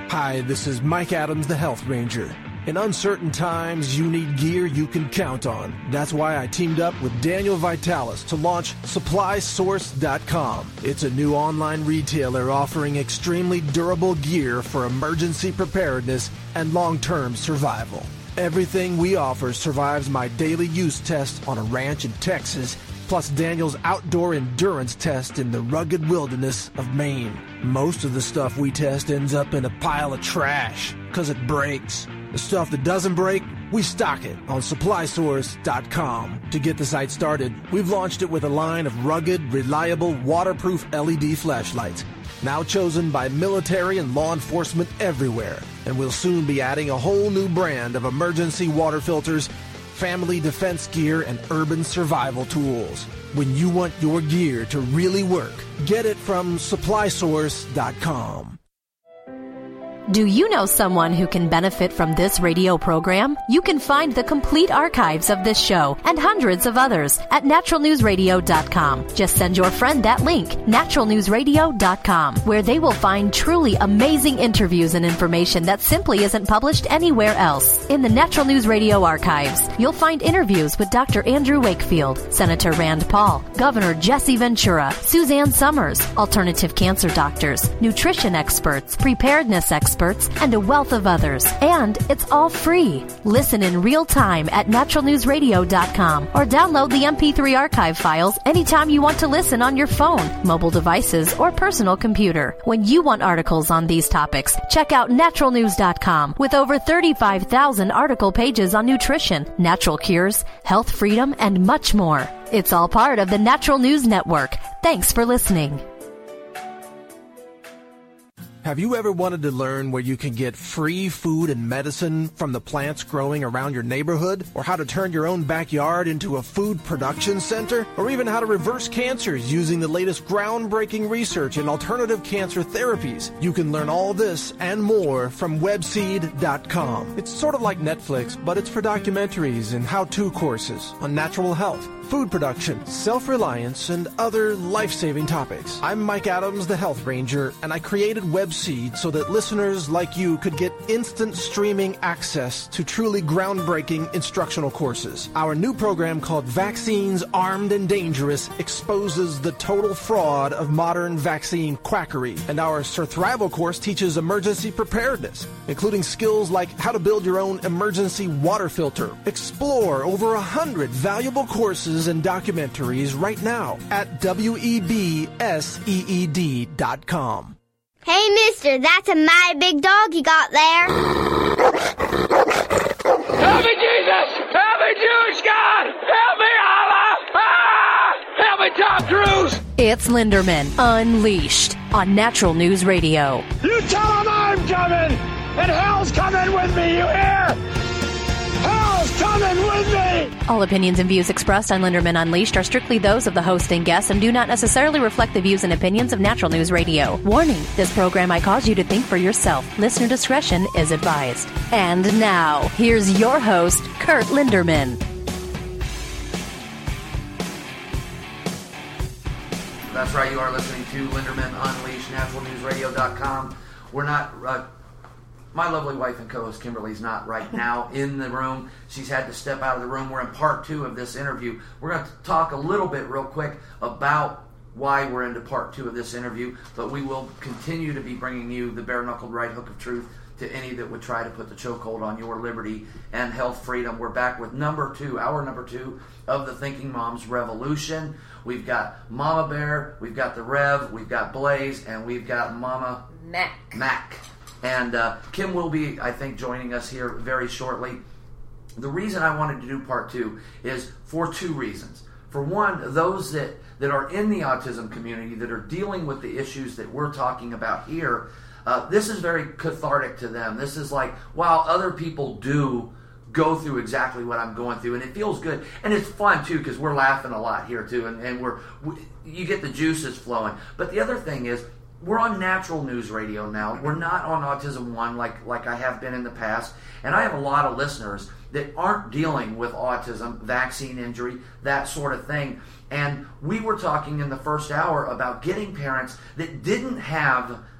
Hi, this is Mike Adams, the Health Ranger. In uncertain times, you need gear you can count on. That's why I teamed up with Daniel Vitalis to launch SupplySource.com. It's a new online retailer offering extremely durable gear for emergency preparedness and long-term survival. Everything we offer survives my daily use test on a ranch in Texas, plus Daniel's outdoor endurance test in the rugged wilderness of Maine. Most of the stuff we test ends up in a pile of trash because it breaks. The stuff that doesn't break, we stock it on SupplySource.com. To get the site started, we've launched it with a line of rugged, reliable, waterproof LED flashlights, now chosen by military and law enforcement everywhere. And we'll soon be adding a whole new brand of emergency water filters, family defense gear, and urban survival tools. When you want your gear to really work, get it from SupplySource.com. Do you know someone who can benefit from this radio program? You can find the complete archives of this show and hundreds of others at naturalnewsradio.com. Just send your friend that link, naturalnewsradio.com, where they will find truly amazing interviews and information that simply isn't published anywhere else. In the Natural News Radio archives, you'll find interviews with Dr. Andrew Wakefield, Senator Rand Paul, Governor Jesse Ventura, Suzanne Summers, alternative cancer doctors, nutrition experts, preparedness experts, and a wealth of others. And it's all free. Listen in real time at naturalnewsradio.com or download the MP3 archive files anytime you want to listen on your phone, mobile devices, or personal computer. When you want articles on these topics, check out naturalnews.com with over 35,000 article pages on nutrition, natural cures, health freedom, and much more. It's all part of the Natural News Network. Thanks for listening. Have you ever wanted to learn where you can get free food and medicine from the plants growing around your neighborhood? Or how to turn your own backyard into a food production center? Or even how to reverse cancers using the latest groundbreaking research in alternative cancer therapies? You can learn all this and more from webseed.com. It's sort of like Netflix, but it's for documentaries and how-to courses on natural health, food production, self-reliance, and other life-saving topics. I'm Mike Adams, the Health Ranger, and I created WebSeed so that listeners like you could get instant streaming access to truly groundbreaking instructional courses. Our new program called Vaccines Armed and Dangerous exposes the total fraud of modern vaccine quackery. And our Surthrival course teaches emergency preparedness, including skills like how to build your own emergency water filter. Explore over 100 valuable courses and documentaries right now at WEBSEED.com. Hey, mister, that's a mighty big dog you got there. Help me, Jesus! Help me, Jewish God! Help me, Allah! Ah! Help me, Tom Cruise! It's Linderman Unleashed on Natural News Radio. You tell him I'm coming! And hell's coming with me, you hear? Hell's coming with me! All opinions and views expressed on Linderman Unleashed are strictly those of the host and guests and do not necessarily reflect the views and opinions of Natural News Radio. Warning, this program might cause you to think for yourself. Listener discretion is advised. And now, here's your host, Kurt Linderman. That's right, you are listening to Linderman Unleashed, naturalnewsradio.com. We're not... my lovely wife and co-host Kimberly's not right now in the room. She's had to step out of the room. We're in part 2 of this interview. We're going to talk a little bit real quick about why we're into part 2 of this interview, but we will continue to be bringing you the bare-knuckled right hook of truth to any that would try to put the chokehold on your liberty and health freedom. We're back with hour number 2 of the Thinking Moms Revolution. We've got Mama Bear, we've got the Rev, we've got Blaze, and we've got Mama Mac. And Kim will be, I think, joining us here very shortly. The reason I wanted to do part 2 is for 2 reasons. For one, those that are in the autism community that are dealing with the issues that we're talking about here, this is very cathartic to them. This is like, wow, other people do go through exactly what I'm going through, and it feels good. And it's fun, too, because we're laughing a lot here, too, and you get the juices flowing. But the other thing is, we're on Natural News Radio now. We're not on Autism One like I have been in the past. And I have a lot of listeners that aren't dealing with autism, vaccine injury, that sort of thing. And we were talking in the first hour about getting parents that didn't have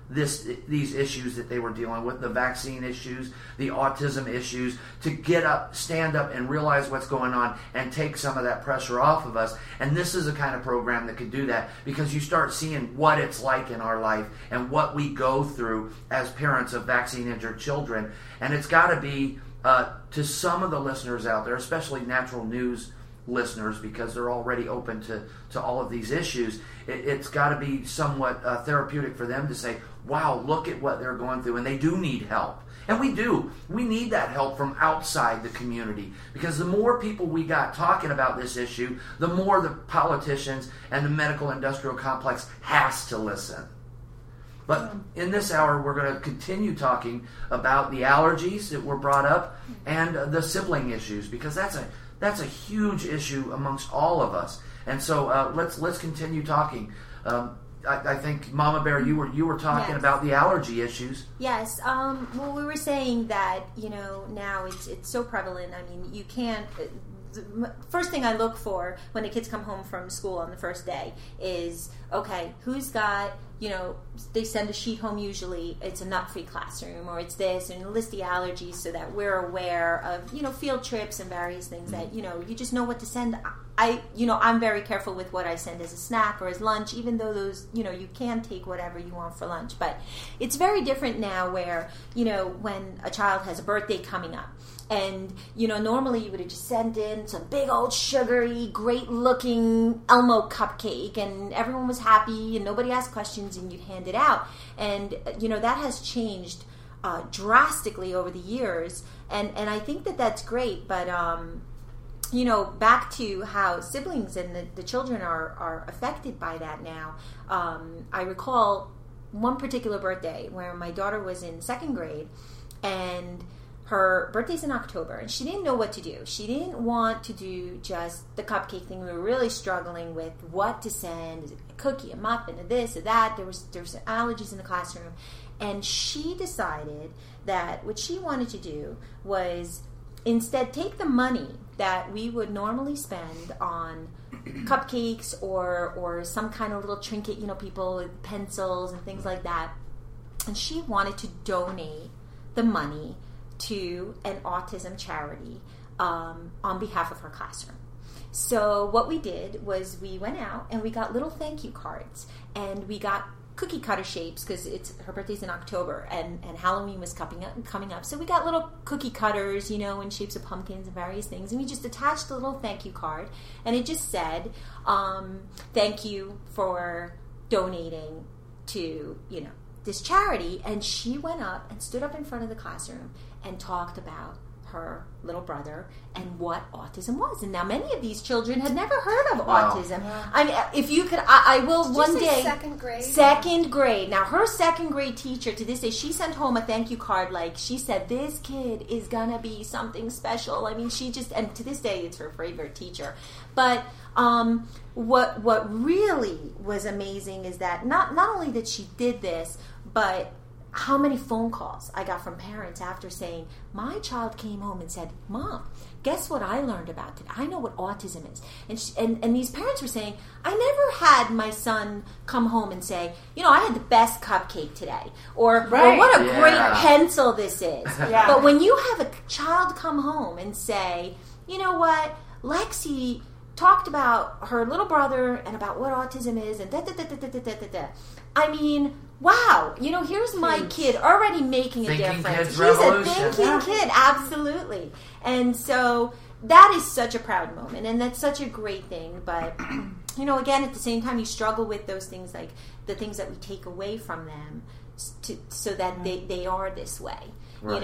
these issues that they were dealing with, the vaccine issues, the autism issues, to get up, stand up, and realize what's going on and take some of that pressure off of us. And this is a kind of program that could do that, because you start seeing what it's like in our life and what we go through as parents of vaccine-injured children. And it's got to be, to some of the listeners out there, especially Natural News listeners, because they're already open to all of these issues, it's got to be somewhat therapeutic for them to say, wow, look at what they're going through, and they do need help. And we do. We need that help from outside the community, because the more people we got talking about this issue, the more the politicians and the medical industrial complex has to listen. But in this hour, we're going to continue talking about the allergies that were brought up and the sibling issues, because that's a huge issue amongst all of us. And so let's continue talking. I think, Mama Bear, you were talking about the allergy issues. Yes. Well, we were saying that, now it's so prevalent. I mean, you can't... The first thing I look for when the kids come home from school on the first day is, okay, who's got, they send a sheet home usually, it's a nut-free classroom, or it's this, and list the allergies so that we're aware of, field trips and various things that, you just know what to send. I'm very careful with what I send as a snack or as lunch, even though those, you can take whatever you want for lunch. But it's very different now where, when a child has a birthday coming up, and, normally you would have just sent in some big old sugary, great-looking Elmo cupcake, and everyone was happy, and nobody asked questions, and you'd hand it out. And, that has changed drastically over the years, and I think that that's great, but, back to how siblings and the children are affected by that now. I recall one particular birthday where my daughter was in second grade, and her birthday's in October, and she didn't know what to do. She didn't want to do just the cupcake thing. We were really struggling with what to send, is it a cookie, a muffin, a this, a that. There was allergies in the classroom. And she decided that what she wanted to do was instead take the money that we would normally spend on cupcakes or some kind of little trinket, people with pencils and things like that, and she wanted to donate the money to an autism charity on behalf of her classroom. So what we did was we went out and we got little thank you cards, and we got cookie cutter shapes, because her birthday's in October and Halloween was coming up. So we got little cookie cutters, in shapes of pumpkins and various things, and we just attached a little thank you card, and it just said, thank you for donating to, this charity. And she went up and stood up in front of the classroom and talked about her little brother and what autism was. And now many of these children had never heard of autism. Yeah. I mean, if you could, I will Did one you say day. Second grade? Second grade. Now, her second grade teacher to this day, she sent home a thank you card. Like, she said, this kid is gonna be something special. I mean, she just, and to this day, it's her favorite teacher. But what really was amazing is that not only that she did this, but how many phone calls I got from parents after saying, my child came home and said, Mom, guess what I learned about it? I know what autism is. And these parents were saying, I never had my son come home and say, I had the best cupcake today. Or what a great pencil this is. Yeah. But when you have a child come home and say, you know what, Lexi talked about her little brother and about what autism is and da-da-da-da-da-da-da-da. I mean, wow, here's my kid already making a difference. He's a thinking kid, absolutely. And so that is such a proud moment, and that's such a great thing. But, again, at the same time, you struggle with those things, like the things that we take away from them so that they are this way, right.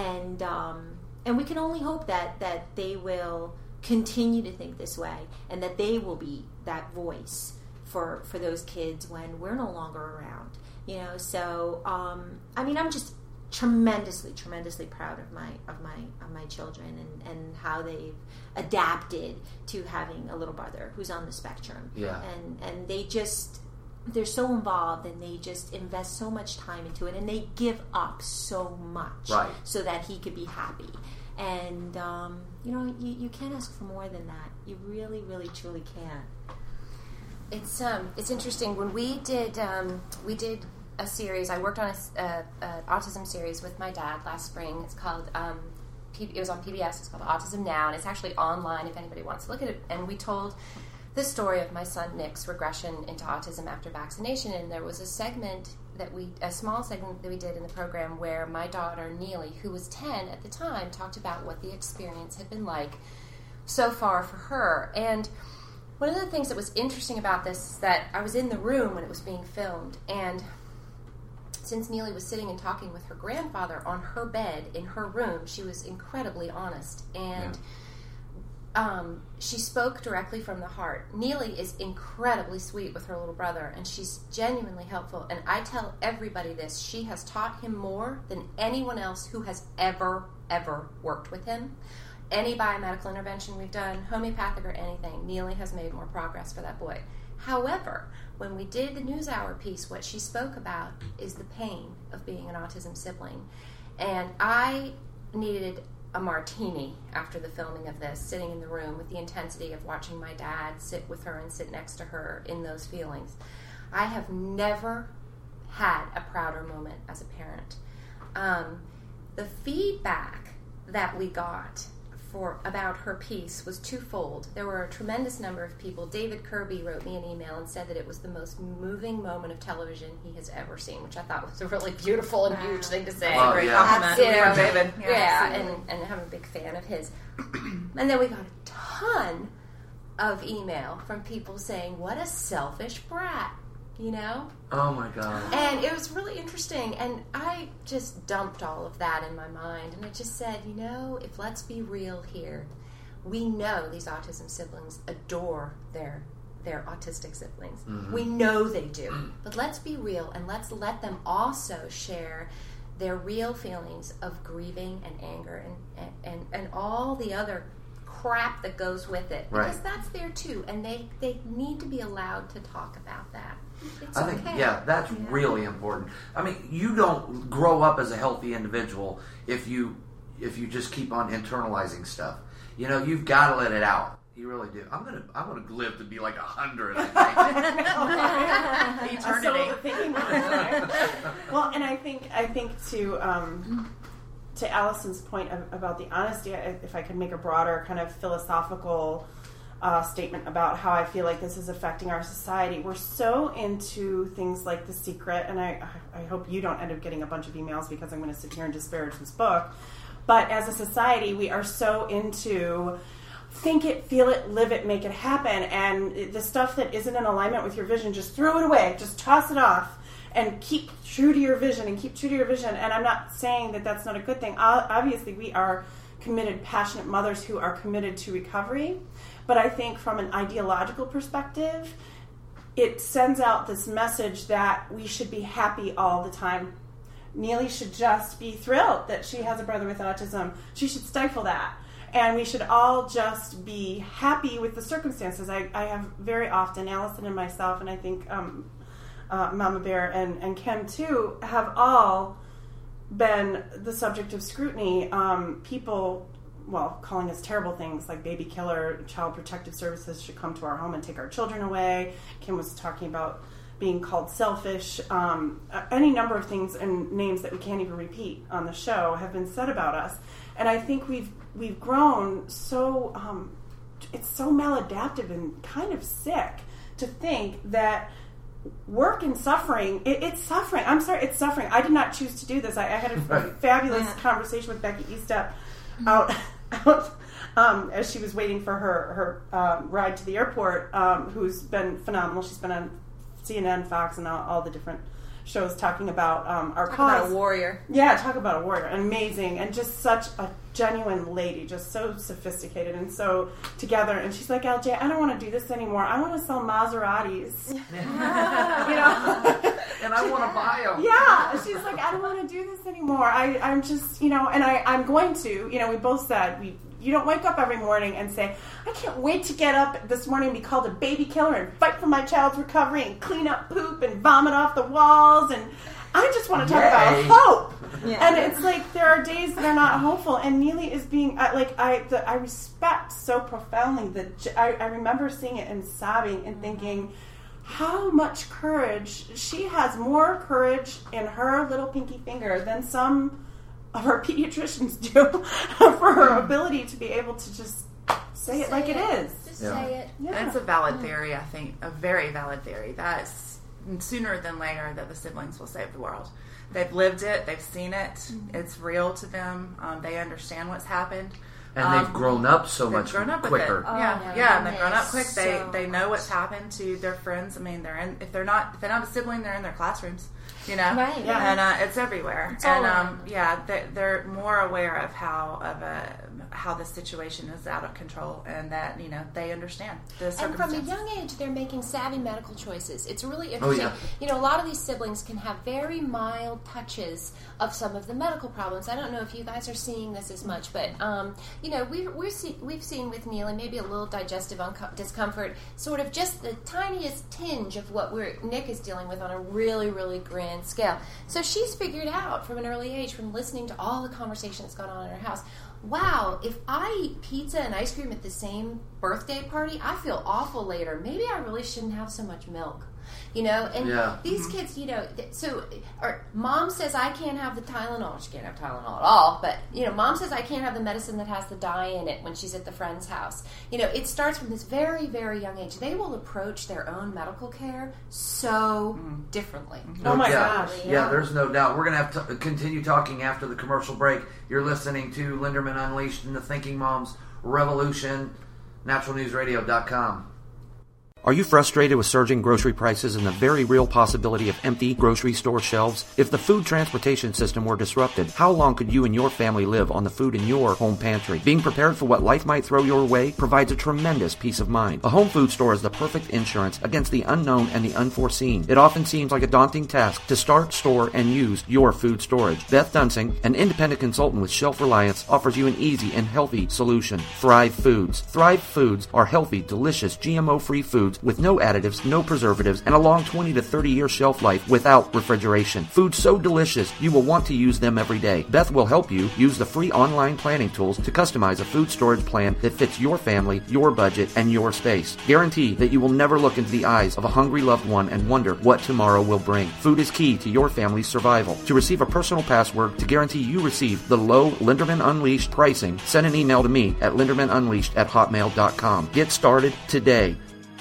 And we can only hope that they will continue to think this way, and that they will be that voice for those kids when we're no longer around. So I'm just tremendously proud of my children and how they've adapted to having a little brother who's on the spectrum. Yeah. And they're so involved, and they just invest so much time into it, and they give up so much so that he could be happy. And you can't ask for more than that. You really, really, truly can't. It's interesting. When we did a series. I worked on an autism series with my dad last spring. It's called, it was on PBS. It's called Autism Now, and it's actually online if anybody wants to look at it. And we told the story of my son Nick's regression into autism after vaccination. And there was a small segment that we did in the program where my daughter Neely, who was 10 at the time, talked about what the experience had been like so far for her. And one of the things that was interesting about this is that I was in the room when it was being filmed, and since Neely was sitting and talking with her grandfather on her bed in her room, she was incredibly honest, and she spoke directly from the heart. Neely is incredibly sweet with her little brother, and she's genuinely helpful, and I tell everybody this: she has taught him more than anyone else who has ever worked with him. Any biomedical intervention we've done, homeopathic or anything, Neely has made more progress for that boy. However, when we did the NewsHour piece, what she spoke about is the pain of being an autism sibling. And I needed a martini after the filming of this, sitting in the room with the intensity of watching my dad sit with her and sit next to her in those feelings. I have never had a prouder moment as a parent. The feedback that we got about her piece was twofold. There were a tremendous number of people. David Kirby wrote me an email and said that it was the most moving moment of television he has ever seen, which I thought was a really beautiful and huge thing to say. Great compliment. David. And I'm a big fan of his. And then we got a ton of email from people saying, what a selfish brat, you know? Oh my God. And it was really interesting, and I just dumped all of that in my mind, and I just said, if let's be real here, we know these autism siblings adore their autistic siblings. Mm-hmm. We know they do. But let's be real, and let's let them also share their real feelings of grieving and anger and all the other crap that goes with it. Because that's there too, and they need to be allowed to talk about that. I think, that's really important. I mean, you don't grow up as a healthy individual if you just keep on internalizing stuff. You've got to let it out. You really do. I'm gonna live to be like 100. I think. Eternity. Well, and I think to Allison's point about the honesty, if I could make a broader kind of philosophical statement about how I feel like this is affecting our society. We're so into things like The Secret, and I hope you don't end up getting a bunch of emails because I'm going to sit here and disparage this book. But as a society, we are so into think it, feel it, live it, make it happen. And the stuff that isn't in alignment with your vision, just throw it away. Just toss it off and keep true to your vision and keep true to your vision. And I'm not saying that that's not a good thing. Obviously, we are committed, passionate mothers who are committed to recovery. But I think from an ideological perspective, it sends out this message that we should be happy all the time. Neely should just be thrilled that she has a brother with autism. She should stifle that. And we should all just be happy with the circumstances. I have very often, Allison and myself, and I think Mama Bear and Kim too, have all been the subject of scrutiny. People, calling us terrible things like baby killer, Child Protective Services should come to our home and take our children away. Kim was talking about being called selfish. Any number of things and names that we can't even repeat on the show have been said about us. And I think we've grown so, it's so maladaptive and kind of sick to think that work and suffering, it's suffering. I'm sorry, it's suffering. I did not choose to do this. I had a fabulous conversation with Becky Eastep out as she was waiting for her ride to the airport, who's been phenomenal. She's been on CNN, Fox, and all the different shows talking about our cause. Talk about a warrior. Yeah, talk about a warrior. Amazing. And just such a genuine lady, just so sophisticated and so together. And she's like, LJ, I don't want to do this anymore. I want to sell Maseratis. And I want to buy them. Yeah. She's like, I don't want to do this anymore. I'm just, and I'm going to, we both said, you don't wake up every morning and say, I can't wait to get up this morning and be called a baby killer and fight for my child's recovery and clean up poop and vomit off the walls. And I just want to talk about hope. Yeah. And it's like there are days that are not hopeful. And Neely is being, I respect so profoundly that I remember seeing it and sobbing and thinking, how much courage. She has more courage in her little pinky finger than some of our pediatricians do for her ability to be able to just say it like it is. Just say it. Yeah. That's a valid theory, I think. A very valid theory. That's sooner than later that the siblings will save the world. They've lived it. They've seen it. Mm-hmm. It's real to them. They understand what's happened. And they've grown up so much quicker. And they've grown up quick. They know what's happened to their friends. I mean, if they're not a sibling, they're in their classrooms. You know, right? Yeah. And it's everywhere. They're more aware of how the situation is out of control, and that they understand the circumstances. And from a young age, they're making savvy medical choices. It's really interesting. Oh, yeah. A lot of these siblings can have very mild touches of some of the medical problems. I don't know if you guys are seeing this as much, but we've seen with Neely maybe a little digestive discomfort, sort of just the tiniest tinge of what Nick is dealing with on a really, really grand scale. So she's figured out from an early age, from listening to all the conversation that's gone on in her house, wow, if I eat pizza and ice cream at the same birthday party, I feel awful later. Maybe I really shouldn't have so much milk. These kids, mom says I can't have the Tylenol. She can't have Tylenol at all, but, mom says I can't have the medicine that has the dye in it when she's at the friend's house. It starts from this very, very young age. They will approach their own medical care so differently. Oh my gosh. Yeah, there's no doubt. We're going to have to continue talking after the commercial break. You're listening to Linderman Unleashed and the Thinking Moms Revolution, naturalnewsradio.com. Are you frustrated with surging grocery prices and the very real possibility of empty grocery store shelves? If the food transportation system were disrupted, how long could you and your family live on the food in your home pantry? Being prepared for what life might throw your way provides a tremendous peace of mind. A home food store is the perfect insurance against the unknown and the unforeseen. It often seems like a daunting task to start, store, and use your food storage. Beth Dunsing, an independent consultant with Shelf Reliance, offers you an easy and healthy solution. Thrive Foods. Thrive Foods are healthy, delicious, GMO-free foods with no additives, no preservatives, and a long 20 to 30 year shelf life without refrigeration. Foods so delicious you will want to use them every day. Beth will help you use the free online planning tools to customize a food storage plan that fits your family, your budget, and your space. Guarantee that you will never look into the eyes of a hungry loved one and wonder what tomorrow will bring. Food is key to your family's survival. To receive a personal password to guarantee you receive the low Linderman Unleashed pricing, send an email to me at lindermanunleashed@hotmail.com. Get started today.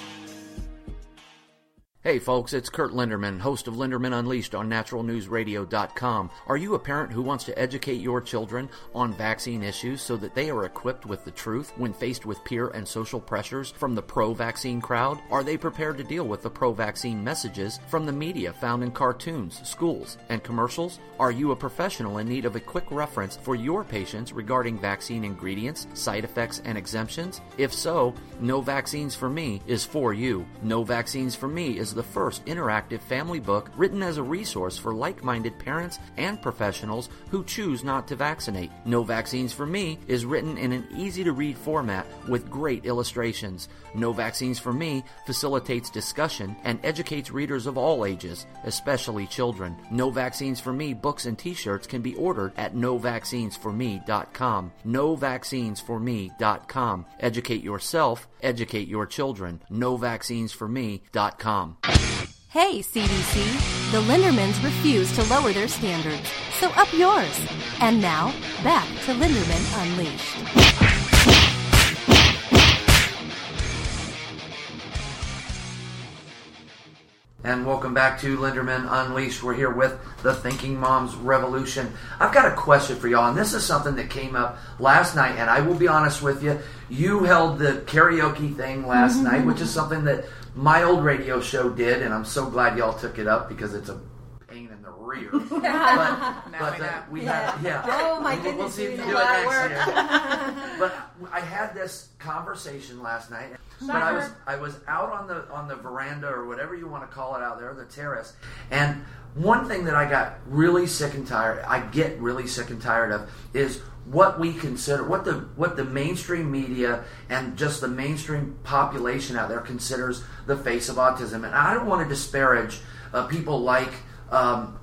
Hey folks, it's Kurt Linderman, host of Linderman Unleashed on naturalnewsradio.com. Are you a parent who wants to educate your children on vaccine issues so that they are equipped with the truth when faced with peer and social pressures from the pro-vaccine crowd? Are they prepared to deal with the pro-vaccine messages from the media found in cartoons, schools, and commercials? Are you a professional in need of a quick reference for your patients regarding vaccine ingredients, side effects, and exemptions? If so, No Vaccines for Me is for you. No Vaccines for Me is the first interactive family book written as a resource for like-minded parents and professionals who choose not to vaccinate. No Vaccines for Me is written in an easy-to-read format with great illustrations. No Vaccines for Me facilitates discussion and educates readers of all ages, especially children. No Vaccines for Me books and t-shirts can be ordered at novaccinesforme.com. novaccinesforme.com. Educate yourself, educate your children. novaccinesforme.com. Hey, CDC, the Lindermans refuse to lower their standards, so up yours. And now, back to Linderman Unleashed. And welcome back to Linderman Unleashed. We're here with the Thinking Moms Revolution. I've got a question for y'all, and this is something that came up last night, and I will be honest with you, you held the karaoke thing last night, which is something that my old radio show did, and I'm so glad y'all took it up because it's a pain in the rear. Oh my goodness, we'll see if you do it next year. But I had this conversation last night. But I was out on the veranda or whatever you want to call it out there, the terrace, and one thing that I get really sick and tired of is what we consider, what the mainstream media and just the mainstream population out there considers the face of autism. And I don't want to disparage people like our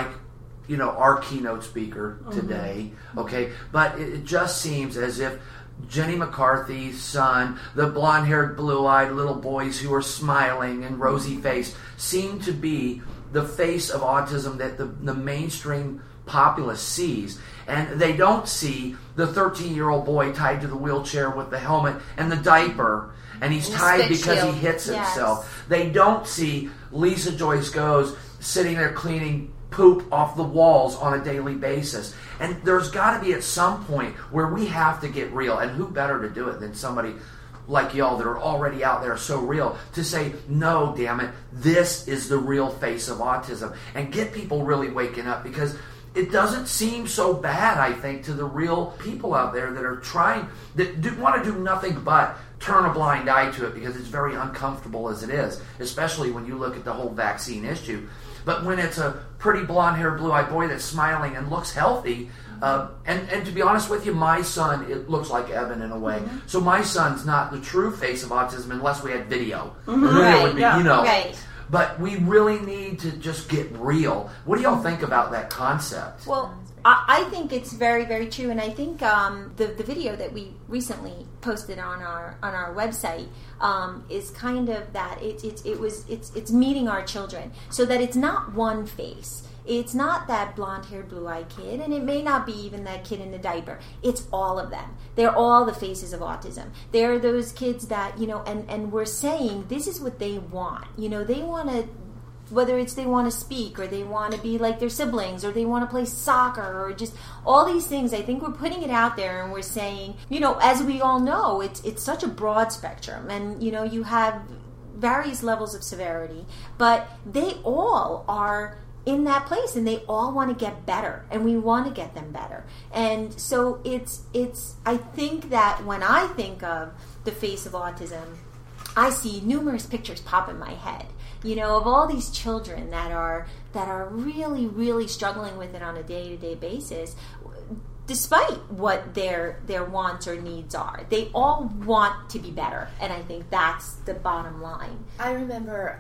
keynote speaker today, okay? But it just seems as if Jenny McCarthy's son, the blonde-haired, blue-eyed little boys who are smiling and rosy-faced, seem to be the face of autism that the mainstream populace sees. And they don't see the 13-year-old boy tied to the wheelchair with the helmet and the diaper, and he's tied because he hits himself. They don't see Lisa Joyce Goes sitting there cleaning poop off the walls on a daily basis. And there's got to be at some point where we have to get real, and who better to do it than somebody like y'all that are already out there so real, to say, no, damn it, this is the real face of autism, and get people really waking up, because it doesn't seem so bad, I think, to the real people out there that are trying, that want to do nothing but turn a blind eye to it, because it's very uncomfortable as it is, especially when you look at the whole vaccine issue. But when it's a pretty blonde-haired, blue-eyed boy that's smiling and looks healthy, and to be honest with you, my son, it looks like Evan in a way. Mm-hmm. So my son's not the true face of autism unless we had video. Mm-hmm. Right. It would be, you know. Right. But we really need to just get real. What do y'all think about that concept? Well, I think it's very, very true, and I think the video that we recently posted on our website is kind of that. It's meeting our children, so that it's not one face. It's not that blonde-haired, blue-eyed kid, and it may not be even that kid in the diaper. It's all of them. They're all the faces of autism. They're those kids that, you know, and we're saying this is what they want. You know, they want to, whether it's they want to speak, or they want to be like their siblings, or they want to play soccer, or just all these things. I think we're putting it out there, and we're saying, you know, as we all know, it's such a broad spectrum, and, you know, you have various levels of severity, but they all are in that place, and they all want to get better, and we want to get them better. And so it's I think that when I think of the face of autism, I see numerous pictures pop in my head, you know, of all these children that are really, really struggling with it on a day-to-day basis, despite what their wants or needs are. They all want to be better, and I think that's the bottom line. I remember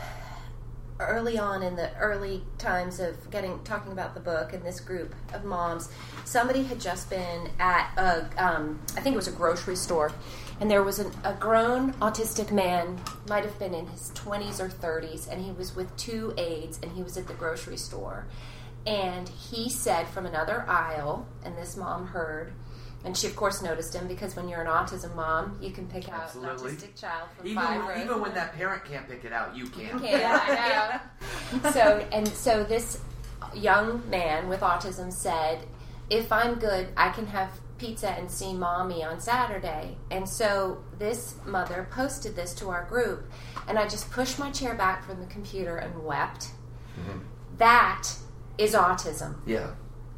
early on in the early times of talking about the book and this group of moms, somebody had just been at I think it was a grocery store, and there was a grown autistic man, might have been in his 20s or 30s, and he was with 2 aides, and he was at the grocery store, and he said from another aisle, and this mom heard, and she, of course, noticed him, because when you're an autism mom, you can pick out an autistic child from 5 rows. Even when that parent can't pick it out, you can. You can, I know. So this young man with autism said, if I'm good, I can have pizza and see mommy on Saturday. And so this mother posted this to our group, and I just pushed my chair back from the computer and wept. Mm-hmm. That is autism. Yeah.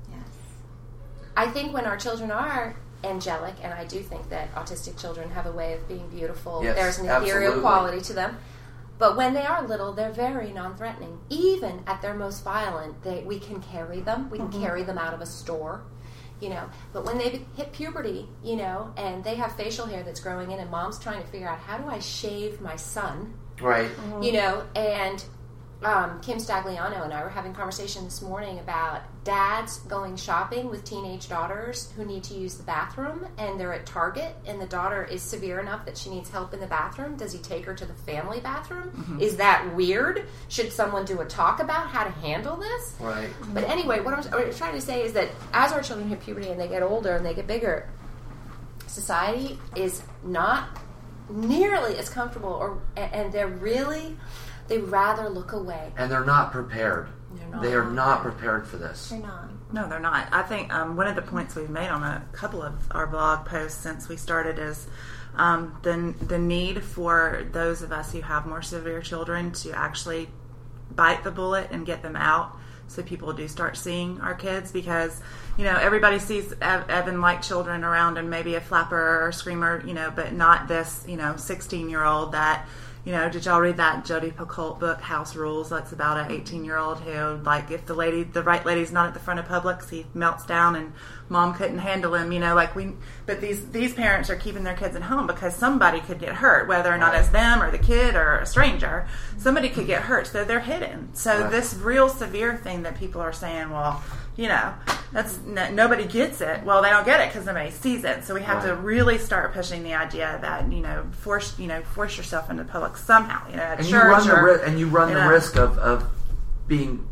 I think when our children are angelic, and I do think that autistic children have a way of being beautiful, yes, there's an ethereal quality to them. But when they are little, they're very non-threatening. Even at their most violent, we can carry them. We can carry them out of a store, you know. But when they hit puberty, you know, and they have facial hair that's growing in, and mom's trying to figure out, how do I shave my son? Right. You know, and Kim Stagliano and I were having a conversation this morning about dads going shopping with teenage daughters who need to use the bathroom, and they're at Target, and the daughter is severe enough that she needs help in the bathroom. Does he take her to the family bathroom? Mm-hmm. Is that weird? Should someone do a talk about how to handle this? Right. But anyway, what I'm trying to say is that as our children hit puberty and they get older and they get bigger, society is not nearly as comfortable, and they rather look away. And they're not prepared. They are not prepared for this. They're not. No, they're not. I think one of the points we've made on a couple of our blog posts since we started is the need for those of us who have more severe children to actually bite the bullet and get them out, so people do start seeing our kids, because, you know, everybody sees Evan-like children around, and maybe a flapper or a screamer, you know, but not this, you know, 16-year-old that, you know, did y'all read that Jodi Picoult book, House Rules? That's about an 18-year-old who, like, if the right lady's not at the front of Publix, he melts down, and mom couldn't handle him, you know, but these parents are keeping their kids at home because somebody could get hurt, whether or not it's them or the kid or a stranger. Somebody could get hurt, so they're hidden. So this real severe thing that people are saying, well, you know, nobody gets it. Well, they don't get it because nobody sees it. So we have to really start pushing the idea that force yourself into public somehow. At and church, you run the risk of being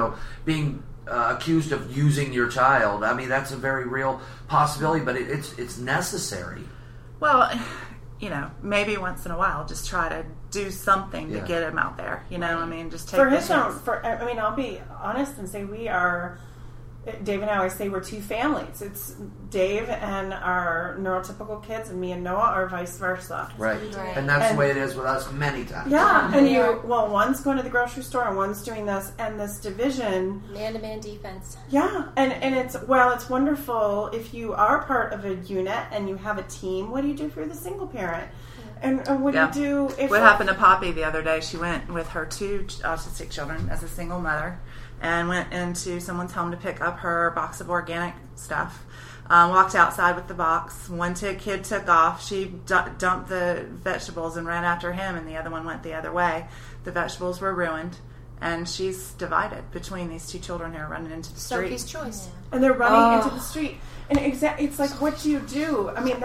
accused of using your child. I mean, that's a very real possibility, but it's necessary. Well, maybe once in a while, just try to do something to get him out there. I mean, just take I'll be honest and say Dave and I always say we're two families. It's Dave and our neurotypical kids, and me and Noah, or vice versa. Right. And that's the way it is with us many times. Yeah, and one's going to the grocery store and one's doing this, and this division. Man-to-man defense. Yeah, and it's wonderful if you are part of a unit and you have a team. What do you do if you're the single parent? And what do you do if... What happened to Poppy the other day, she went with her 2 autistic children as a single mother, and went into someone's home to pick up her box of organic stuff. Walked outside with the box. One kid took off. She dumped the vegetables and ran after him, and the other one went the other way. The vegetables were ruined, and she's divided between these 2 children who are running into the street. Sophie's choice. Yeah. And they're running into the street. And it's like, what do you do? I mean,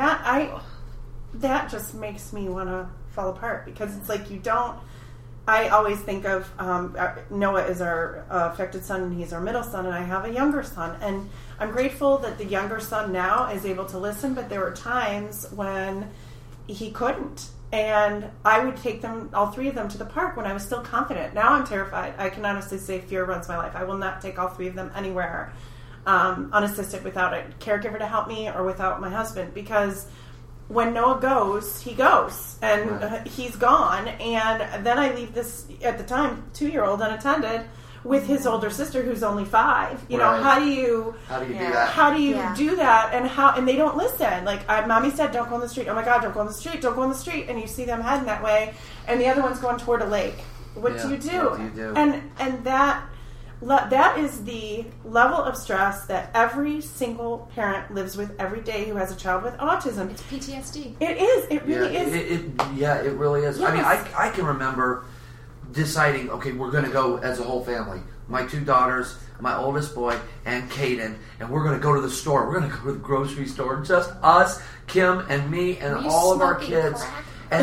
that just makes me want to fall apart, because it's like you don't... I always think of Noah is our affected son, and he's our middle son, and I have a younger son. And I'm grateful that the younger son now is able to listen, but there were times when he couldn't. And I would take them, all 3 of them, to the park when I was still confident. Now I'm terrified. I can honestly say fear runs my life. I will not take all 3 of them anywhere unassisted, without a caregiver to help me or without my husband, because... when Noah goes, he goes, and he's gone. And then I leave this, at the time, 2-year-old unattended with his older sister, who's only 5. You know, how do you do that? How do you do that? And they don't listen. Like, Mommy said, don't go on the street. Oh my God, don't go on the street. Don't go on the street. And you see them heading that way, and the other one's going toward a lake. What do you do? What do you do? And that is the level of stress that every single parent lives with every day who has a child with autism. It's PTSD. It is. It really is. It really is. Yes. I mean, I can remember deciding, okay, we're going to go as a whole family. My 2 daughters, my oldest boy, and Caden, and we're going to go to the store. We're going to go to the grocery store. Just us, Kim, and me, and all of our kids. Crack?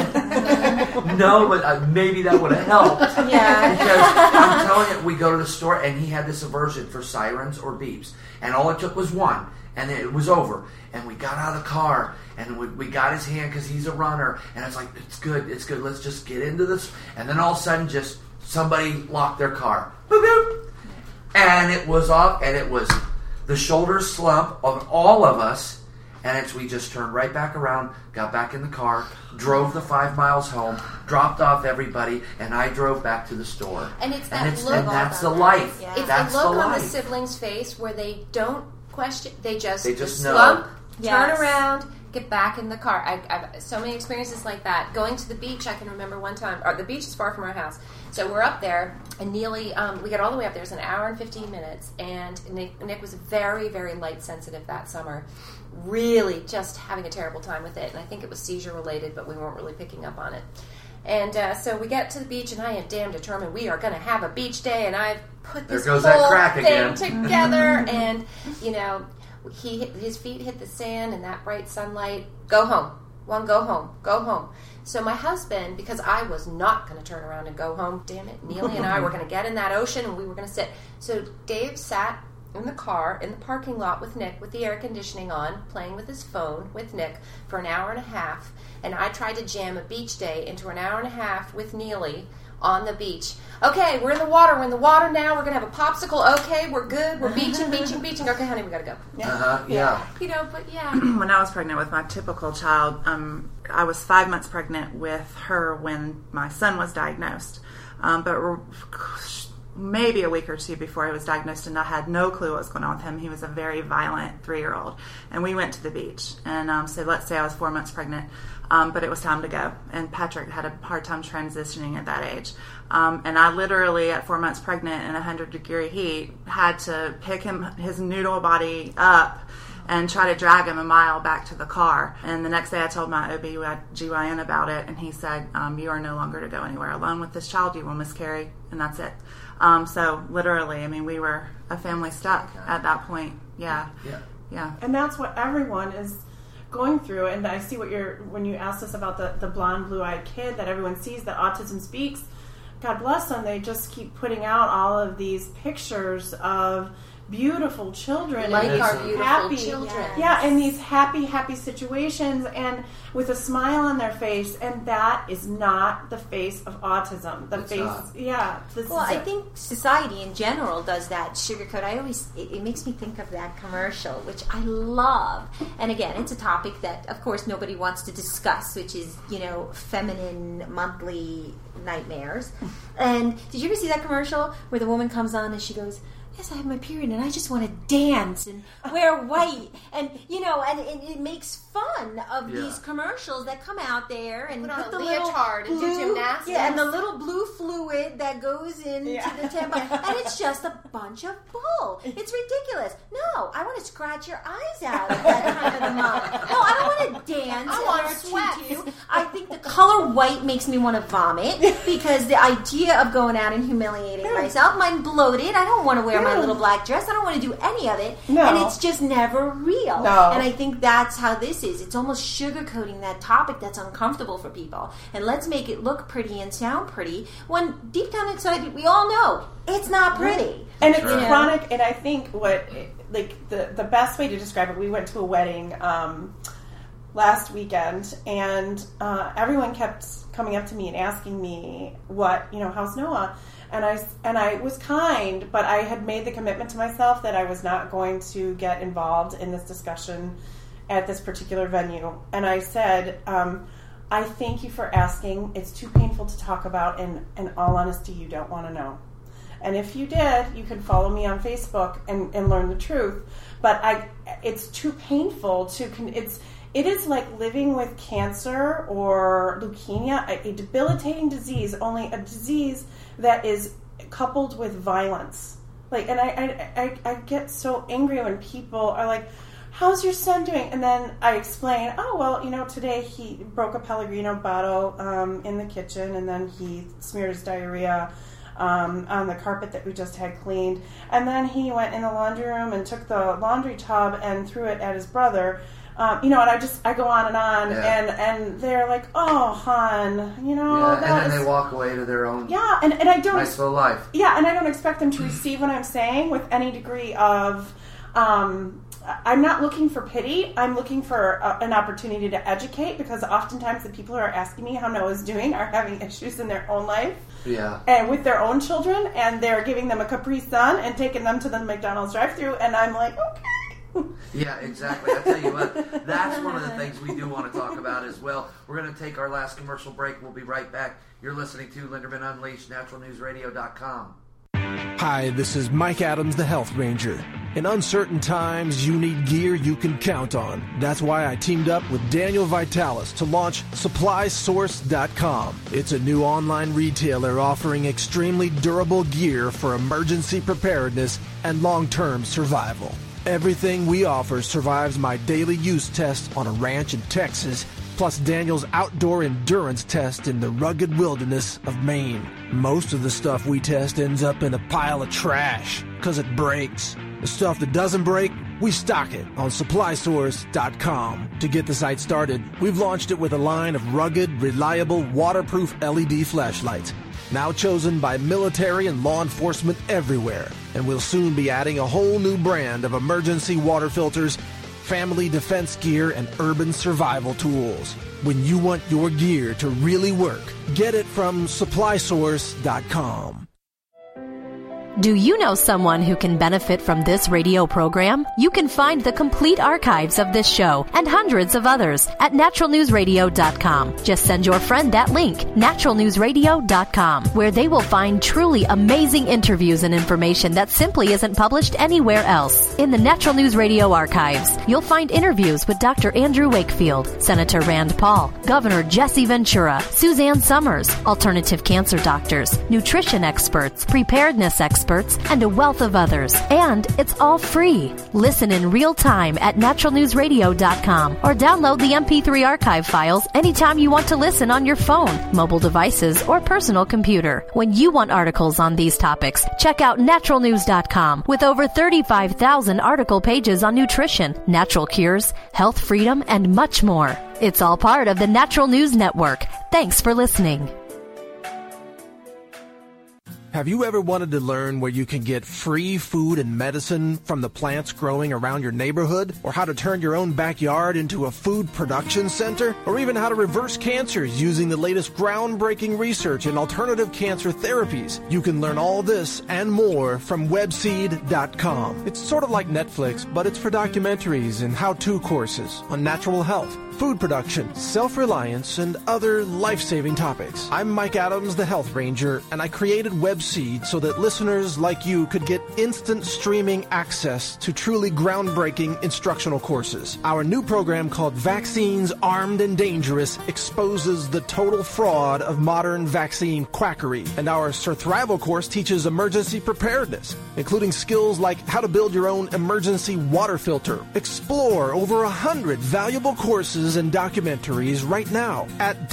And no, but maybe that would have helped. Yeah. Because I'm telling you, we go to the store, and he had this aversion for sirens or beeps. And all it took was one, and it was over. And we got out of the car, and we got his hand because he's a runner. And it's like, it's good. Let's just get into this. And then all of a sudden, just somebody locked their car. Boop, boop. And it was off, and it was the shoulder slump of all of us. And we just turned right back around, got back in the car, drove the 5 miles home, dropped off everybody, and I drove back to the store. And it's that look. And that's the life. Yeah. It's that's the look the on life. the sibling's face where they don't question. They just know. slump, turn around, get back in the car. I've so many experiences like that. Going to the beach, I can remember one time. The beach is far from our house. So we're up there, and Neely, we got all the way up there. It was an hour and 15 minutes, and Nick was very, very light sensitive that summer. Really just having a terrible time with it, and I think it was seizure related, but we weren't really picking up on it. And so we get to the beach, and I am damn determined we are going to have a beach day, and I've put this whole thing together, and his feet hit the sand in that bright sunlight. Go home. Go home. So my husband, because I was not going to turn around and go home, damn it, Neely and I were going to get in that ocean, and we were going to sit. So Dave sat in the car, in the parking lot with Nick, with the air conditioning on, playing with his phone with Nick for an hour and a half. And I tried to jam a beach day into an hour and a half with Neely on the beach. Okay, we're in the water now. We're going to have a popsicle. Okay, we're good. We're beaching. Okay, honey, we got to go. Yeah. But When I was pregnant with my typical child, I was 5 months pregnant with her when my son was diagnosed. But maybe a week or 2 before he was diagnosed, and I had no clue what was going on with him. He was a very violent 3-year-old. And we went to the beach. And so let's say I was 4 months pregnant, but it was time to go. And Patrick had a hard time transitioning at that age. And I literally, at 4 months pregnant in 100-degree heat, had to pick his noodle body up and try to drag him a mile back to the car. And the next day I told my OB-GYN about it, and he said, you are no longer to go anywhere alone with this child. You will miscarry, and that's it. So literally, I mean, we were a family stuck at that point. Yeah. And that's what everyone is going through. And I see when you asked us about the blonde, blue-eyed kid that everyone sees that Autism Speaks, God bless them, they just keep putting out all of these pictures of beautiful children, like and our beautiful happy children, in these happy situations, and with a smile on their face, and that is not the face of autism. I think society in general does that sugarcoat. It makes me think of that commercial, which I love. And again, it's a topic that, of course, nobody wants to discuss, which is, feminine monthly nightmares. And did you ever see that commercial where the woman comes on and she goes, yes, I have my period, and I just want to dance and wear white, and it makes fun of these commercials that come out there and put the leotard and do gymnastics, and the little blue fluid that goes into the tampon, and it's just a bunch of bull. It's ridiculous. No, I want to scratch your eyes out at that time of the month. No, I don't want to dance. I want to sweat. I think the color white makes me want to vomit because the idea of going out and humiliating myself, I'm bloated. I don't want to wear my little black dress. I don't want to do any of it. No. And it's just never real. No. And I think that's how this is. It's almost sugarcoating that topic that's uncomfortable for people. And let's make it look pretty and sound pretty when deep down inside we all know it's not pretty. And it's chronic. And I think the best way to describe it, we went to a wedding last weekend, and everyone kept coming up to me and asking me how's Noah? And I was kind, but I had made the commitment to myself that I was not going to get involved in this discussion at this particular venue. And I said, I thank you for asking. It's too painful to talk about, and in all honesty, you don't want to know. And if you did, you can follow me on Facebook and learn the truth. But it's too painful it is like living with cancer or leukemia, a debilitating disease, only a disease that is coupled with violence. And I get so angry when people are like, how's your son doing? And then I explain, today he broke a Pellegrino bottle in the kitchen, and then he smeared his diarrhea on the carpet that we just had cleaned. And then he went in the laundry room and took the laundry tub and threw it at his brother. And I go on, and they're like, oh, hon, and then they walk away to their own and I don't nice little life. Yeah, and I don't expect them to receive what I'm saying with any degree of, I'm not looking for pity. I'm looking for an opportunity to educate, because oftentimes the people who are asking me how Noah's doing are having issues in their own life. Yeah. And with their own children, and they're giving them a Capri Sun and taking them to the McDonald's drive-thru, and I'm like, okay. Yeah, exactly. I tell you what, that's one of the things we do want to talk about as well. We're going to take our last commercial break. We'll be right back. You're listening to Linderman Unleashed, naturalnewsradio.com. Hi, this is Mike Adams, the Health Ranger. In uncertain times, you need gear you can count on. That's why I teamed up with Daniel Vitalis to launch SupplySource.com. It's a new online retailer offering extremely durable gear for emergency preparedness and long-term survival. Everything we offer survives my daily use test on a ranch in Texas, plus Daniel's outdoor endurance test in the rugged wilderness of Maine. Most of the stuff we test ends up in a pile of trash because it breaks. The stuff that doesn't break, we stock it on SupplySource.com. To get the site started, we've launched it with a line of rugged, reliable, waterproof LED flashlights, now chosen by military and law enforcement everywhere. And we'll soon be adding a whole new brand of emergency water filters, family defense gear, and urban survival tools. When you want your gear to really work, get it from SupplySource.com. Do you know someone who can benefit from this radio program? You can find the complete archives of this show and hundreds of others at naturalnewsradio.com. Just send your friend that link, naturalnewsradio.com, where they will find truly amazing interviews and information that simply isn't published anywhere else. In the Natural News Radio archives, you'll find interviews with Dr. Andrew Wakefield, Senator Rand Paul, Governor Jesse Ventura, Suzanne Summers, alternative cancer doctors, nutrition experts, preparedness experts, experts and a wealth of others. And it's all free. Listen in real time at naturalnewsradio.com or download the MP3 archive files anytime you want to listen on your phone, mobile devices, or personal computer. When you want articles on these topics, check out naturalnews.com with over 35,000 article pages on nutrition, natural cures, health freedom, and much more. It's all part of the Natural News Network. Thanks for listening. Have you ever wanted to learn where you can get free food and medicine from the plants growing around your neighborhood? Or how to turn your own backyard into a food production center? Or even how to reverse cancers using the latest groundbreaking research in alternative cancer therapies? You can learn all this and more from webseed.com. It's sort of like Netflix, but it's for documentaries and how-to courses on natural health, food production, self-reliance, and other life-saving topics. I'm Mike Adams, the Health Ranger, and I created Webseed so that listeners like you could get instant streaming access to truly groundbreaking instructional courses. Our new program called Vaccines Armed and Dangerous exposes the total fraud of modern vaccine quackery. And our survival course teaches emergency preparedness, including skills like how to build your own emergency water filter. Explore over 100 valuable courses and documentaries right now at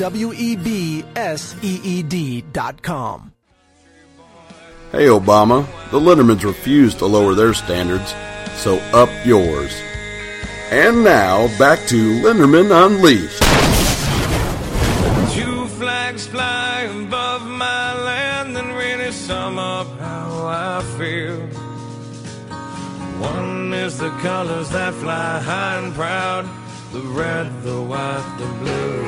WEBSEED.com. Hey Obama, the Lindermans refuse to lower their standards, so up yours. And now, back to Linderman Unleashed. 2 flags fly above my land and really sum up how I feel. One is the colors that fly high and proud, the red, the white, the blue.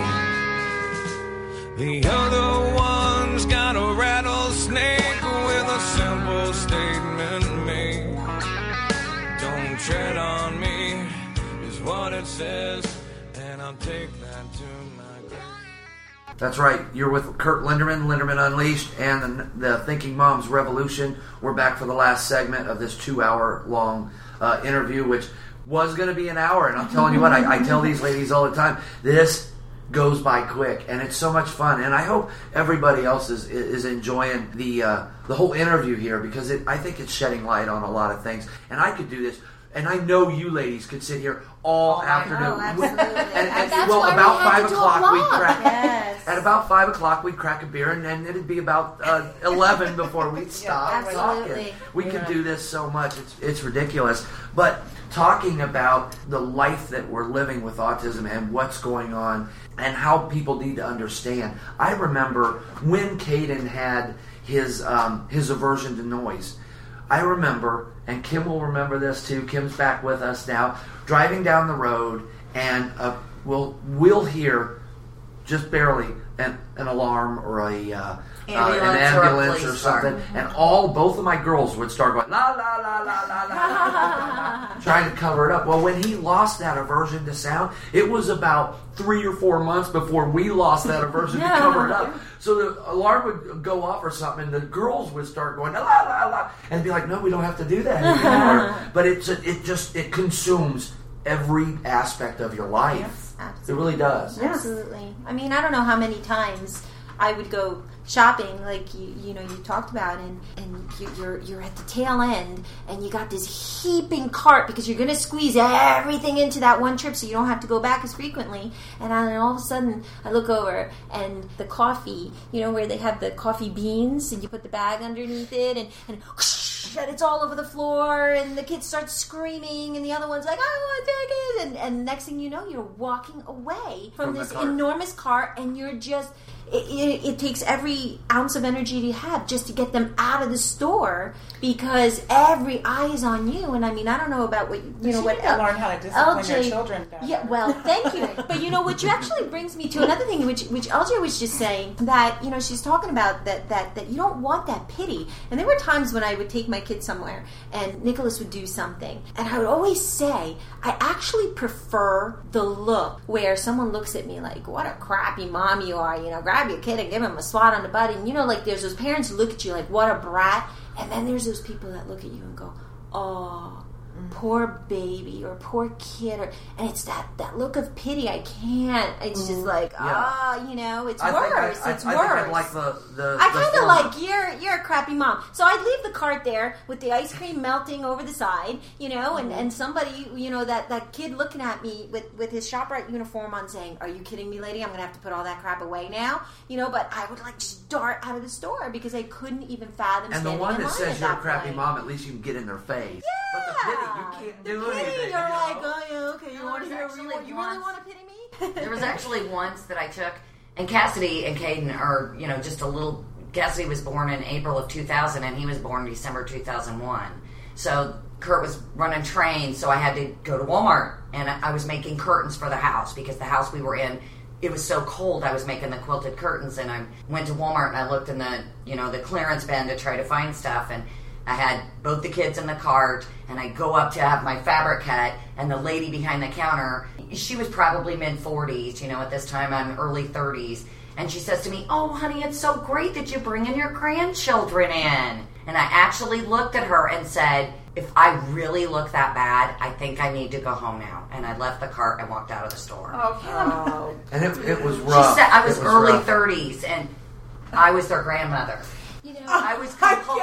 The other one's got a rattlesnake with a simple statement made. Don't tread on me is what it says, and I'll take that to my grave. That's right. You're with Kurt Linderman, Linderman Unleashed, and the Thinking Moms Revolution. We're back for the last segment of this 2-hour-long interview, which was going to be an hour, and I'm telling you what, I tell these ladies all the time, this goes by quick, and it's so much fun, and I hope everybody else is enjoying the whole interview here, because I think it's shedding light on a lot of things, and I could do this, and I know you ladies could sit here all afternoon. Oh, absolutely. and well, about 5 o'clock we'd crack. Yes. At about 5 o'clock we'd crack a beer, and then it'd be about 11 before we'd stop talking. We could do this so much; it's ridiculous. But talking about the life that we're living with autism and what's going on and how people need to understand. I remember when Caden had his aversion to noise. I remember, and Kim will remember this too, Kim's back with us now, driving down the road, and we'll hear just barely an alarm or an ambulance or something, and both of my girls would start going la la la la la la, trying to cover it up. Well, when he lost that aversion to sound, it was about 3 or 4 months before we lost that aversion to cover it up. So the alarm would go off or something, and the girls would start going la la la, and be like, "No, we don't have to do that anymore." But it consumes every aspect of your life. Yes, absolutely. It really does. Absolutely. I mean, I don't know how many times I would go shopping, like you talked about, and you're at the tail end, and you got this heaping cart because you're going to squeeze everything into that one trip, so you don't have to go back as frequently. And then all of a sudden, I look over, and the coffee, where they have the coffee beans, and you put the bag underneath it, and it's all over the floor, and the kids start screaming, and the other one's like, "I want to take it," and next thing you know, you're walking away from this enormous cart, and you're just. It takes every ounce of energy you have just to get them out of the store, because every eye is on you. And I mean, I don't know about what learn how to discipline your children better. Yeah, well, thank you. But which actually brings me to another thing, which LJ was just saying, that she's talking about that you don't want that pity. And there were times when I would take my kids somewhere, and Nicholas would do something, and I would always say, I actually prefer the look where someone looks at me like, "What a crappy mom you are," grab your kid and give him a swat on the butt, and like there's those parents who look at you like, "What a brat," and then there's those people that look at you and go, "Oh, poor baby or poor kid, and it's that look of pity. I can't. It's just like, it's worse. It's worse. I like the I kind of like you're a crappy mom. So I'd leave the cart there with the ice cream melting over the side, and somebody, that kid looking at me with his ShopRite uniform on, saying, "Are you kidding me, lady? I'm going to have to put all that crap away now." But I would just dart out of the store because I couldn't even fathom. And the one that says you're a crappy mom, at least you can get in their face. Yeah. But the pity, you can't do anything. You're like, oh yeah, okay. You want to hear? You really want to pity me? There was actually once that I took, and Cassidy and Caden are, just a little. Cassidy was born in April of 2000, and he was born December 2001. So Kurt was running trains, so I had to go to Walmart, and I was making curtains for the house because the house we were in, it was so cold. I was making the quilted curtains, and I went to Walmart and I looked in the the clearance bin to try to find stuff, and I had both the kids in the cart, and I go up to have my fabric cut, and the lady behind the counter, she was probably mid-40s, at this time I'm early 30s, and she says to me, "Oh, honey, it's so great that you bring in your grandchildren in." And I actually looked at her and said, "If I really look that bad, I think I need to go home now." And I left the cart and walked out of the store. Oh. And it was rough. She said I was early 30s, and I was their grandmother. I was completely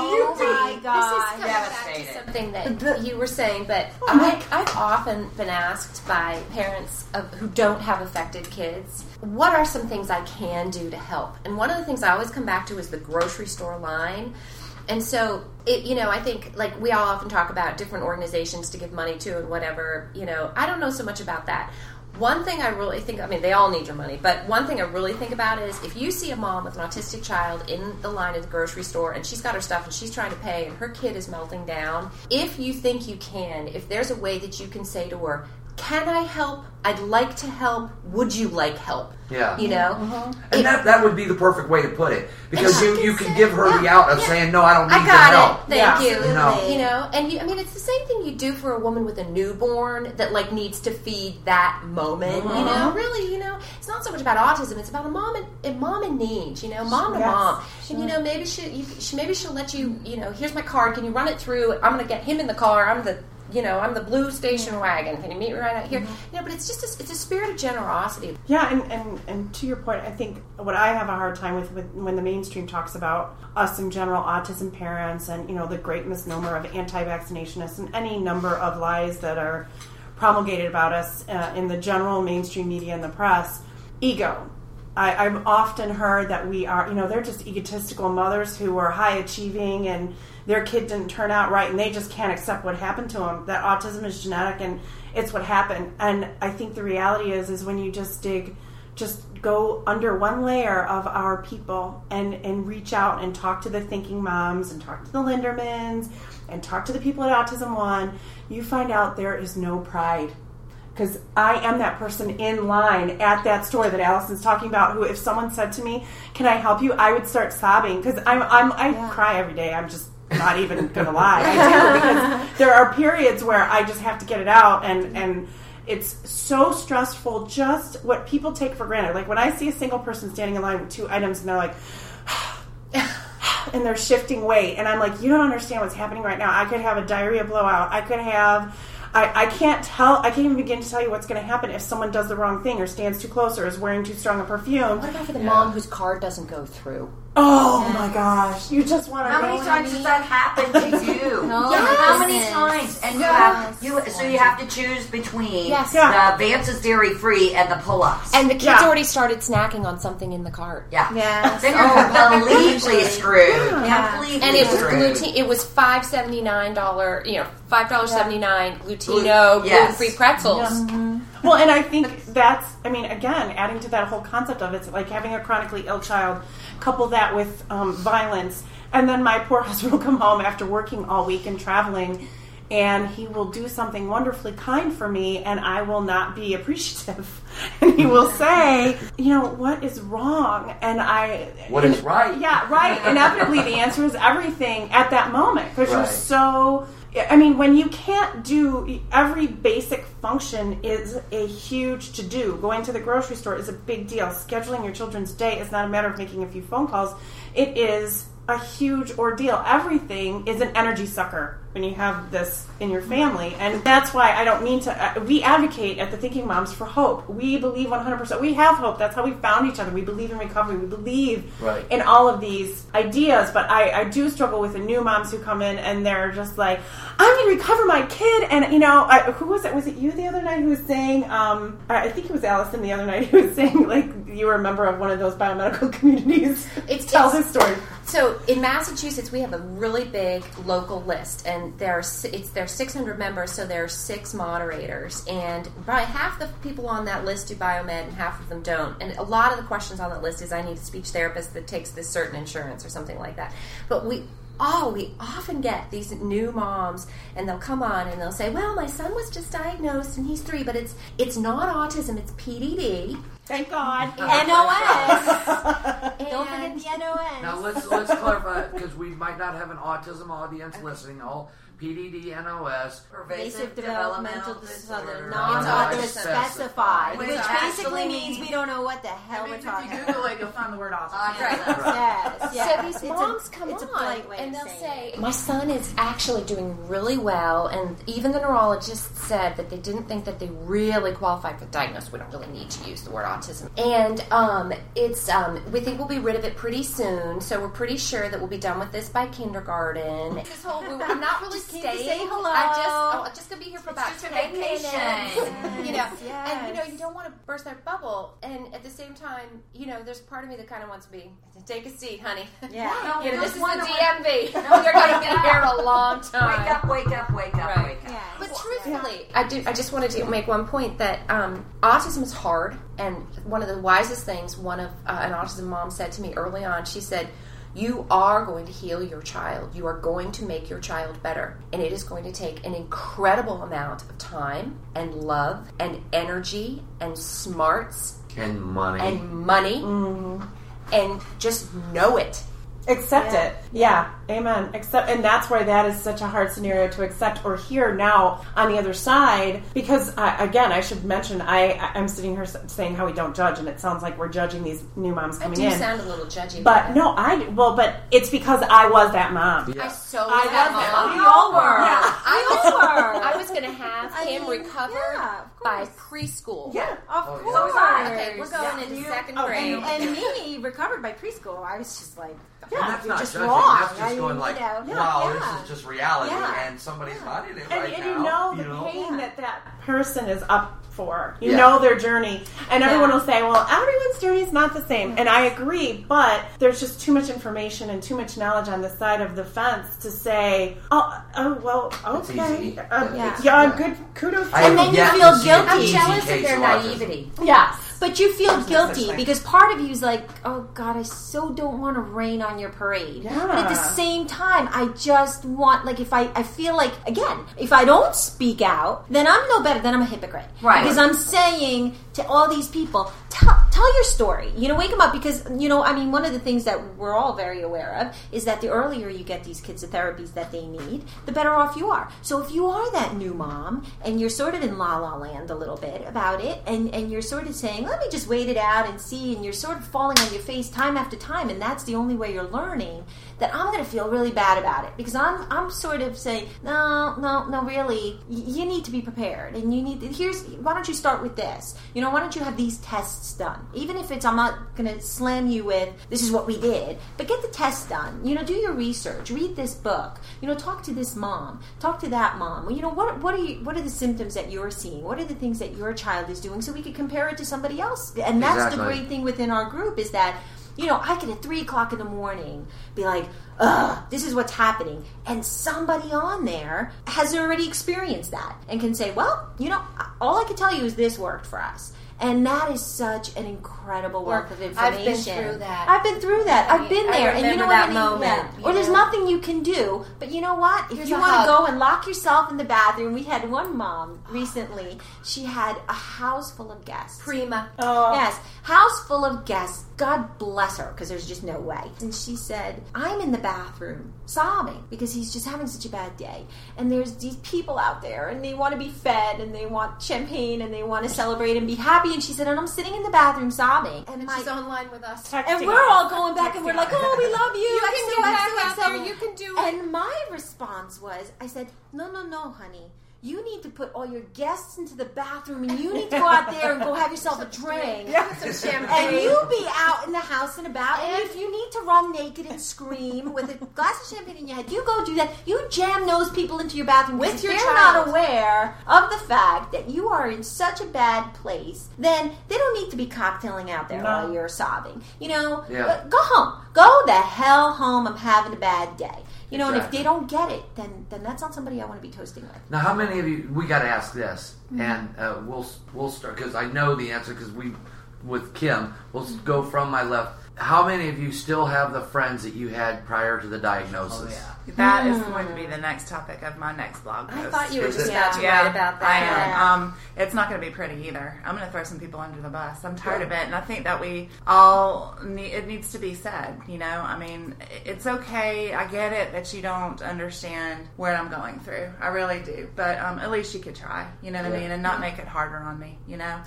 devastated. Something that you were saying, but I've often been asked by parents who don't have affected kids, what are some things I can do to help? And one of the things I always come back to is the grocery store line. And so, I think, like, we all often talk about different organizations to give money to and whatever, I don't know so much about that. One thing I really think, they all need your money, but one thing I really think about is if you see a mom with an autistic child in the line at the grocery store and she's got her stuff and she's trying to pay and her kid is melting down, if you think you can, if there's a way that you can say to her, "Can I help? I'd like to help. Would you like help?" Yeah. And that would be the perfect way to put it. Because you can give her the out of saying, "No, I don't need I got your help." Thank you. And it's the same thing you do for a woman with a newborn that needs to feed that moment. Really, it's not so much about autism. It's about a mom in need. Mom to mom. Sure. And maybe she'll let you. Here's my card. Can you run it through? I'm going to get him in the car. I'm the blue station wagon. Can you meet me right out here? But it's just it's a spirit of generosity. Yeah, and to your point, I think what I have a hard time with when the mainstream talks about us in general, autism parents, and the great misnomer of anti-vaccinationists and any number of lies that are promulgated about us in the general mainstream media and the press, ego. I've often heard that we are, they're just egotistical mothers who are high achieving and their kid didn't turn out right and they just can't accept what happened to them. That autism is genetic and it's what happened. And I think the reality is when you just go under one layer of our people and reach out and talk to the thinking moms and talk to the Lindermans and talk to the people at Autism One, you find out there is no pride. Because I am that person in line at that store that Allison's talking about who, if someone said to me, "Can I help you?" I would start sobbing because I cry every day. I'm just not even going to lie. I do, because there are periods where I just have to get it out and it's so stressful, just what people take for granted. Like when I see a single person standing in line with 2 items and they're like, and they're shifting weight, and I'm like, you don't understand what's happening right now. I could have a diarrhea blowout. I could have... I can't even begin to tell you what's going to happen if someone does the wrong thing or stands too close or is wearing too strong a perfume. What about for the mom whose card doesn't go through? Oh my gosh! You just want to. How many times has that happened to you? How many times? And you have to choose between the Vance's Dairy Free and the pull-ups. And the kids already started snacking on something in the cart. Yeah. Yes. Then you're completely screwed. Completely and it was screwed. gluten. It was $5.79. $5.79 Glutino gluten-free pretzels. Yeah. Mm-hmm. Well, and I think that's. Again, adding to that whole concept of it's like having a chronically ill child. Couple that with violence, and then my poor husband will come home after working all week and traveling, and he will do something wonderfully kind for me, and I will not be appreciative. And he will say, what is wrong? And what is right? Yeah, right. Inevitably, the answer is everything at that moment, because you're so... when you can't do every basic function is a huge to-do. Going to the grocery store is a big deal. Scheduling your children's day is not a matter of making a few phone calls. It is a huge ordeal. Everything is an energy sucker. when you have this in your family. And that's why I don't mean to... we advocate at the Thinking Moms for hope. We believe 100%. We have hope. That's how we found each other. We believe in recovery. We believe in all of these ideas. But I do struggle with the new moms who come in and they're just like, I'm going to recover my kid. And, you know, who was it? Was it you the other night who was saying... I think it was Allison the other night who was saying, like, you were a member of one of those biomedical communities. Tell his story. So in Massachusetts, we have a really big local list, and there's 600 members, so there are 6 moderators, and probably half the people on that list do biomed, and half of them don't. And a lot of the questions on that list is, I need a speech therapist that takes this certain insurance or something like that. But we often get these new moms, and they'll come on and they'll say, well, my son was just diagnosed and he's 3, but it's not autism, it's PDD. Thank God. NOS. Don't forget the NOS. Now let's clarify, because we might not have an autism audience listening. All PDD, NOS, pervasive developmental disorder, not specified, which basically means we don't know what the hell we're talking about. If you Google it, you'll find the word autism. Yes. So these moms come on, and they'll say, my son is actually doing really well, and even the neurologist said that they didn't think that they really qualified for the diagnosis. We don't really need to use the word autism. And we think we'll be rid of it pretty soon, so we're pretty sure that we'll be done with this by kindergarten. This whole, I'm not really staying. Say hello. I'm just gonna be here for about 10 minutes. You know, yes. And you know, you don't want to burst their bubble. And at the same time, you know, there's part of me that kind of wants to be, take a seat, honey. Yeah. You know, this is the DMV. You're gonna be here a long time. Wake up. Yeah. But truthfully, I just wanted to make one point that autism is hard, and one of the wisest things an autism mom said to me early on, she said, you are going to heal your child. You are going to make your child better. And it is going to take an incredible amount of time and love and energy and smarts. And money. Mm-hmm. And just know it. Accept it. Yeah. Amen. And that's why that is such a hard scenario to accept or hear now on the other side. Because, again, I should mention, I'm sitting here saying how we don't judge, and it sounds like we're judging these new moms coming in. I do sound a little judgy. But no, but it's because I was that mom. Yeah. I was that mom. We all were. Yeah. I was going to have him recover by preschool. Yeah, of course. Okay, we're going into second grade. And me recovered by preschool. I was just like, and that's not just judging. wrong. That's just going like, wow, this is just reality, and somebody's not in it right and now. And you know the pain that person is up for. You know their journey. And everyone will say, well, everyone's journey is not the same. And I agree, but there's just too much information and too much knowledge on the side of the fence to say, well, okay. Good kudos. And then you feel guilty. I'm jealous of their naivety. Yes. But you feel guilty because part of you is like, oh God, I so don't want to rain on your parade. Yeah. But at the same time, I just want, like, I feel like, again, if I don't speak out, then I'm no better, then I'm a hypocrite. Right. Because I'm saying to all these people, tell your story. You know, wake them up because, you know, I mean, one of the things that we're all very aware of is that the earlier you get these kids the therapies that they need, the better off you are. So if you are that new mom and you're sort of in la-la land a little bit about it and you're sort of saying, let me just wait it out and see, and you're sort of falling on your face time after time, and that's the only way you're learning, that I'm going to feel really bad about it because I'm sort of saying, no, really, you need to be prepared, and you need why don't you start with this? You know, why don't you have these tests done? Even if I'm not going to slam you with, this is what we did, but get the tests done. You know, do your research, read this book, you know, talk to this mom, talk to that mom. You know, what are the symptoms that you're seeing? What are the things that your child is doing so we can compare it to somebody else? And that's the great thing within our group is that, you know, I can at 3:00 in the morning be like, this is what's happening. And somebody on there has already experienced that and can say, well, you know, all I can tell you is this worked for us. And that is such an incredible wealth of information. I've been through that. I've been there. And you know that what moment. Or there's nothing you can do. But you know what? If you want to go and lock yourself in the bathroom, we had one mom recently. She had a house full of guests. Prima. Oh. Yes. House full of guests. God bless her, because there's just no way. And she said, I'm in the bathroom sobbing because he's just having such a bad day. And there's these people out there, and they want to be fed, and they want champagne, and they want to celebrate and be happy happy, and she said, and I'm sitting in the bathroom sobbing, and she's online with us, and we're all going back, and we're like, oh, we love you. You can do it out there. You can do it. And my response was, I said, no, honey. You need to put all your guests into the bathroom, and you need to go out there and go have yourself a drink. Some champagne. And you be out in the house and about. And if you need to run naked and scream with a glass of champagne in your head, you go do that. You jam those people into your bathroom with your they're child. Not aware of the fact that you are in such a bad place. Then they don't need to be cocktailing out there while you're sobbing. Go home. Go the hell home. I'm having a bad day. And if they don't get it, then that's not somebody I want to be toasting with. Now, how many of you? We got to ask this, and we'll start because I know the answer. Because with Kim, we'll go from my left. How many of you still have the friends that you had prior to the diagnosis? Oh, yeah. That is going to be the next topic of my next blog post. I thought you were just about to write about that. I am. It's not going to be pretty either. I'm going to throw some people under the bus. I'm tired of it, and I think that we all it needs to be said. I mean, it's okay. I get it that you don't understand what I'm going through. I really do. But at least you could try. You know what I mean? And not make it harder on me.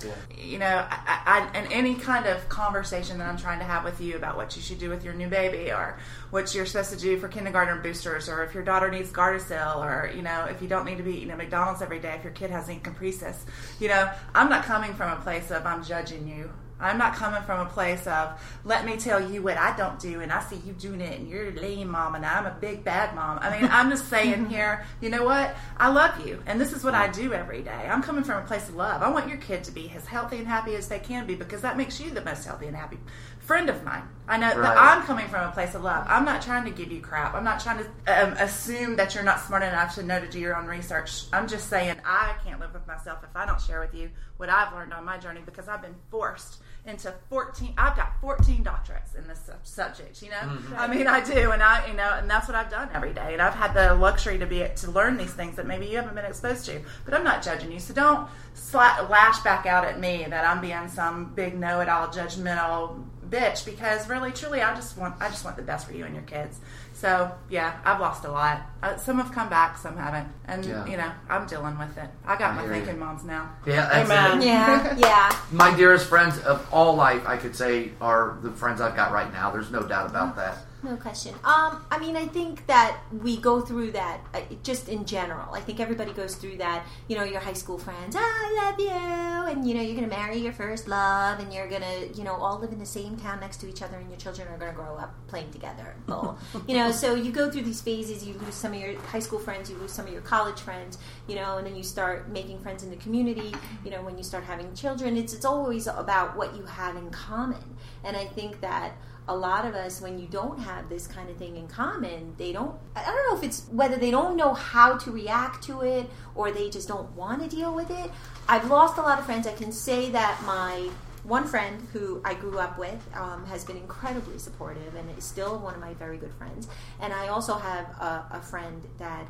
I and any kind of conversation that I'm trying to have with you about what you should do with your new baby, or what you're supposed to do for kindergarten boosters, or if your daughter needs Gardasil, or if you don't need to be eating at McDonald's every day if your kid has encopresis. I'm not coming from a place of I'm judging you. I'm not coming from a place of let me tell you what I don't do, and I see you doing it, and you're a lame mom, and I'm a big bad mom. I mean, I'm just saying here, you know what? I love you, and this is what I do every day. I'm coming from a place of love. I want your kid to be as healthy and happy as they can be, because that makes you the most healthy and happy friend of mine. I know that I'm coming from a place of love. I'm not trying to give you crap. I'm not trying to assume that you're not smart enough to know to do your own research. I'm just saying I can't live with myself if I don't share with you what I've learned on my journey, because I've been forced into 14. I've got 14 doctorates in this subject. Mm-hmm. I mean, I do, and and that's what I've done every day. And I've had the luxury to learn these things that maybe you haven't been exposed to. But I'm not judging you, so don't lash back out at me that I'm being some big know-it-all judgmental bitch, because really, truly, I just want the best for you and your kids. So yeah, I've lost a lot. Some have come back, some haven't, and I'm dealing with it. I got my thinking moms now. Yeah, that's amen. It. Yeah. My dearest friends of all life, I could say, are the friends I've got right now. There's no doubt about that. No question. I mean, I think that we go through that just in general. I think everybody goes through that. Your high school friends, I love you, and you're going to marry your first love, and you're going to all live in the same town next to each other, and your children are going to grow up playing together. So you go through these phases. You lose some of your high school friends, you lose some of your college friends, and then you start making friends in the community. When you start having children, it's always about what you have in common. And I think that a lot of us, when you don't have this kind of thing in common, I don't know if it's whether they don't know how to react to it or they just don't want to deal with it. I've lost a lot of friends. I can say that my one friend who I grew up with has been incredibly supportive and is still one of my very good friends. And I also have a friend that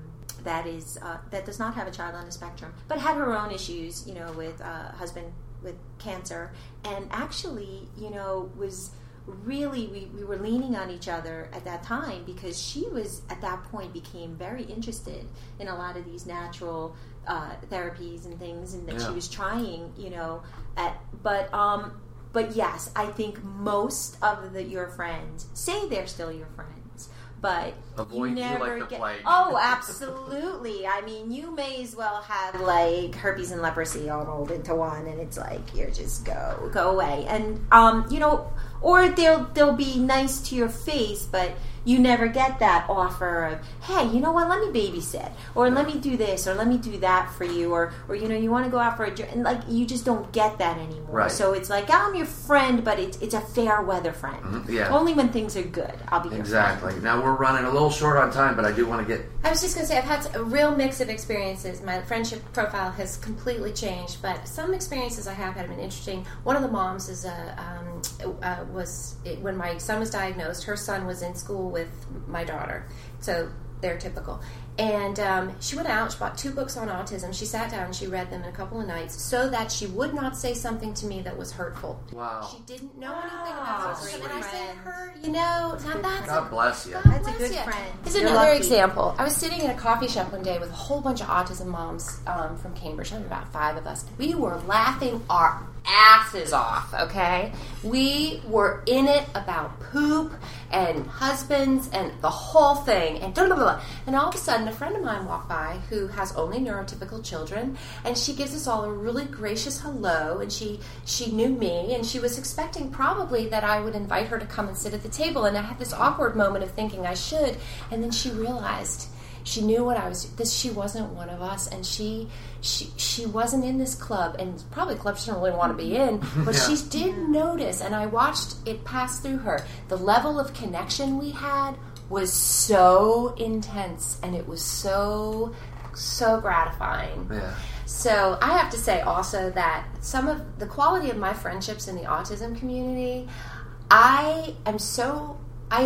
does not have a child on the spectrum, but had her own issues, with husband with cancer, and actually, was really we were leaning on each other at that time, because she was at that point became very interested in a lot of these natural therapies and things, and that she was trying, but yes, I think most of your friends say they're still your friends, but avoid you never like the get. plague. Oh, absolutely. I mean, you may as well have like herpes and leprosy all rolled into one, and it's like you're just go away, and or they'll be nice to your face, but you never get that offer of, hey, you know what, let me babysit, or let me do this, or let me do that for you, or you want to go out for a drink, and like you just don't get that anymore. Right. So it's like, I'm your friend, but it's a fair weather friend. Mm-hmm. Yeah. Only when things are good, I'll be your Exactly. friend. Now we're running a little short on time, but I do want to get... I was just going to say, I've had a real mix of experiences. My friendship profile has completely changed, but some experiences I have had been interesting. One of the moms is when my son was diagnosed, her son was in school with my daughter, so they're typical. And she went out, she bought 2 books on autism. She sat down and she read them in a couple of nights so that she would not say something to me that was hurtful. Wow. She didn't know anything about autism. And I said to her, God bless you. That's a good friend. Here's You're another lucky. example. I was sitting in a coffee shop one day with a whole bunch of autism moms from Cambridge. There were about 5 of us. We were laughing our asses off, okay? We were in it about poop and husbands and the whole thing and blah, blah, blah. And all of a sudden, a friend of mine walked by who has only neurotypical children, and she gives us all a really gracious hello, and she knew me, and she was expecting probably that I would invite her to come and sit at the table, and I had this awkward moment of thinking I should, and then she realized she knew what I was. She wasn't one of us, and she wasn't in this club, and probably a club she didn't really want to be in. But she did notice, and I watched it pass through her. The level of connection we had was so intense, and it was so gratifying. Yeah. So I have to say also that some of the quality of my friendships in the autism community, I am so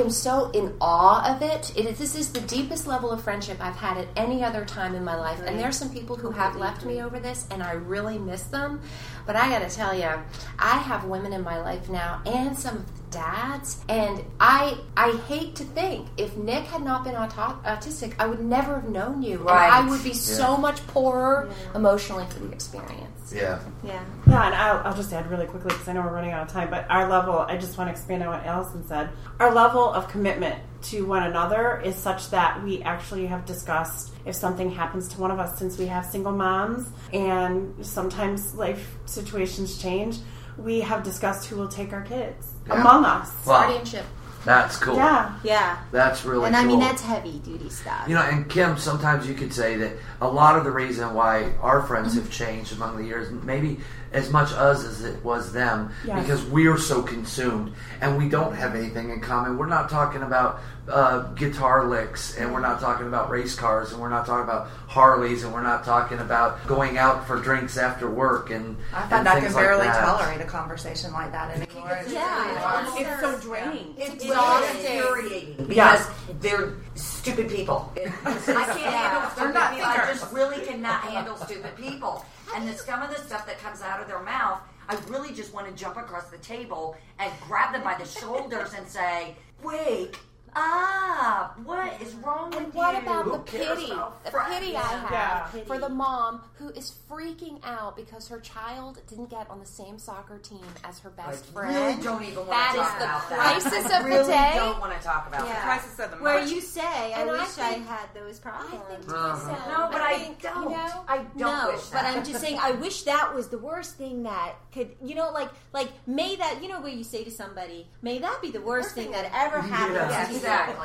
in awe of it. This is the deepest level of friendship I've had at any other time in my life. And there are some people who have left me over this, and I really miss them. But I got to tell you, I have women in my life now, and some of the dads. And I hate to think, if Nick had not been autistic, I would never have known you. Right. And I would be so much poorer emotionally for the experience. Yeah. Yeah, and I'll just add really quickly, because I know we're running out of time, but our level, I just want to expand on what Allison said, our level of commitment to one another is such that we actually have discussed if something happens to one of us, since we have single moms and sometimes life situations change, we have discussed who will take our kids among us. Wow. Guardianship. That's cool. Yeah. That's really and cool. I mean, that's heavy duty stuff. You know, and Kim, sometimes you could say that a lot of the reason why our friends have changed among the years, maybe as much us as it was them, because we are so consumed and we don't have anything in common. We're not talking about guitar licks, and we're not talking about race cars, and we're not talking about Harleys, and we're not talking about going out for drinks after work. And I find and I things can barely like that. tolerate a conversation like that anymore. It's so draining. It's infuriating because they're stupid people. I can't handle stupid people. I just really cannot handle stupid people. And the scum of the stuff that comes out of their mouth, I really just want to jump across the table and grab them by the shoulders and say, wake up! What is wrong with you? And what about the cares pity? about The friends? pity I have for the mom who is freaking out because her child didn't get on the same soccer team as her best friend. I really don't even want That to talk is the about crisis that. of I really the day. don't want to talk about The that. crisis of the Where month. you say, I And I wish I think- had those problems. I think No, but I think, don't. You know, I don't No, wish but that. I'm just saying, I wish that was the worst thing that could, like, may that, where you say to somebody, may that be the worst thing that ever happened Yeah. to you. Exactly.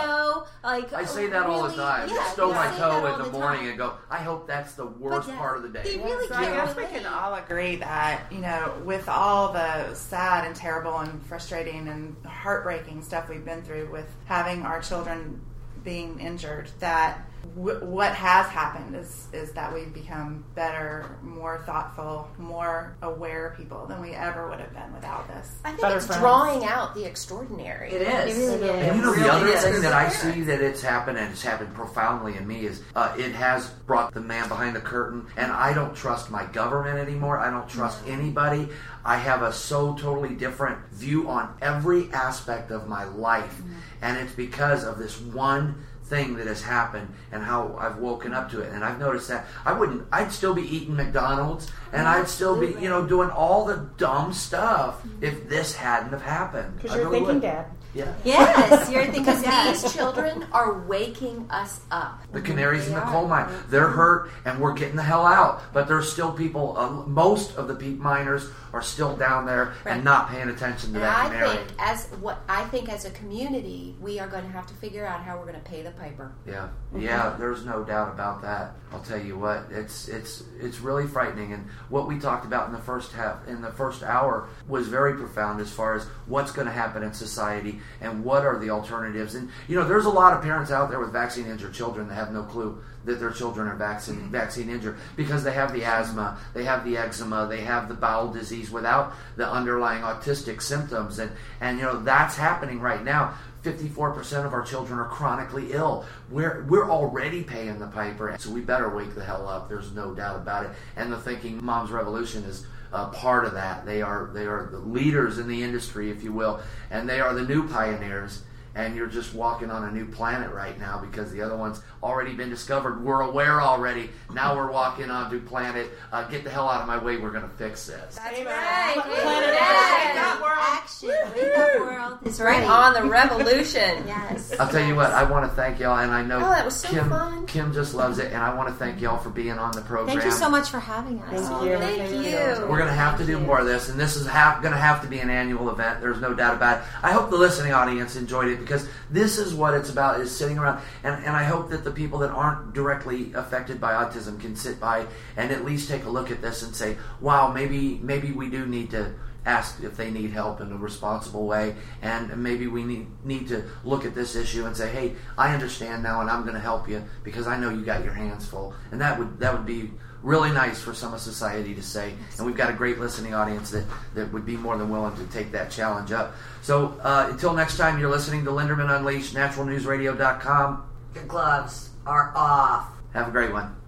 Like, I say that all the really- time. yeah, Stow you my say toe that in all the the morning time. and go, I hope that's the worst But part of the day. They really So I guess we can't can all agree that, with all the sad and terrible and frustrating and heartbreaking stuff we've been through with having our children being injured, that what has happened is that we've become better, more thoughtful, more aware people than we ever would have been without this. I think Better it's friends. drawing out the extraordinary. It is. It really is. And the really other is. thing that I see that it's happened, and it's happened profoundly in me, is it has brought the man behind the curtain, and I don't trust my government anymore. I don't trust anybody. I have a so totally different view on every aspect of my life, and it's because of this one thing that has happened and how I've woken up to it. And I've noticed that I'd still be eating McDonald's, and I'd still be, doing all the dumb stuff if this hadn't have happened. Because I you're really thinking, would. Dad. Yeah. Yes, you're thinking Because that. these children are waking us up. The canaries in the coal mine, they're hurt, and we're getting the hell out. But there's still people, most of the miners are still down there and not paying attention to And that I canary. think as a community, we are going to have to figure out how we're going to pay the piper. Yeah, there's no doubt about that. I'll tell you what, it's really frightening. And what we talked about in the first hour, was very profound as far as what's going to happen in society and what are the alternatives. And there's a lot of parents out there with vaccine injured children that have no clue that their children are vaccine injured because they have the asthma, they have the eczema, they have the bowel disease without the underlying autistic symptoms, and that's happening right now. 54% of our children are chronically ill. We're already paying the piper, so we better wake the hell up. There's no doubt about it. And the Thinking Moms Revolution is part of that. They are the leaders in the industry, if you will, and they are the new pioneers. and you're just walking on a new planet right now because the other one's already been discovered. We're aware already. Now we're walking on a new planet. Get the hell out of my way. We're going to fix this. That's right. Wake up world. Action. Wake up world. It's right on the revolution. Yes. I'll tell you what, I want to thank y'all, and I know that was so fun. Kim just loves it, and I want to thank y'all for being on the program. Thank you so much for having us. Thank you. We're going to have to do more of this, and this is going to have to be an annual event. There's no doubt about it. I hope the listening audience enjoyed it, because this is what it's about, is sitting around, and I hope that the people that aren't directly affected by autism can sit by and at least take a look at this and say, wow, maybe we do need to ask if they need help in a responsible way, and maybe we need to look at this issue and say, hey, I understand now, and I'm going to help you because I know you got your hands full. And that would be really nice for some of society to say, and we've got a great listening audience that would be more than willing to take that challenge up. So until next time, you're listening to Linderman Unleashed, naturalnewsradio.com. Your gloves are off. Have a great one.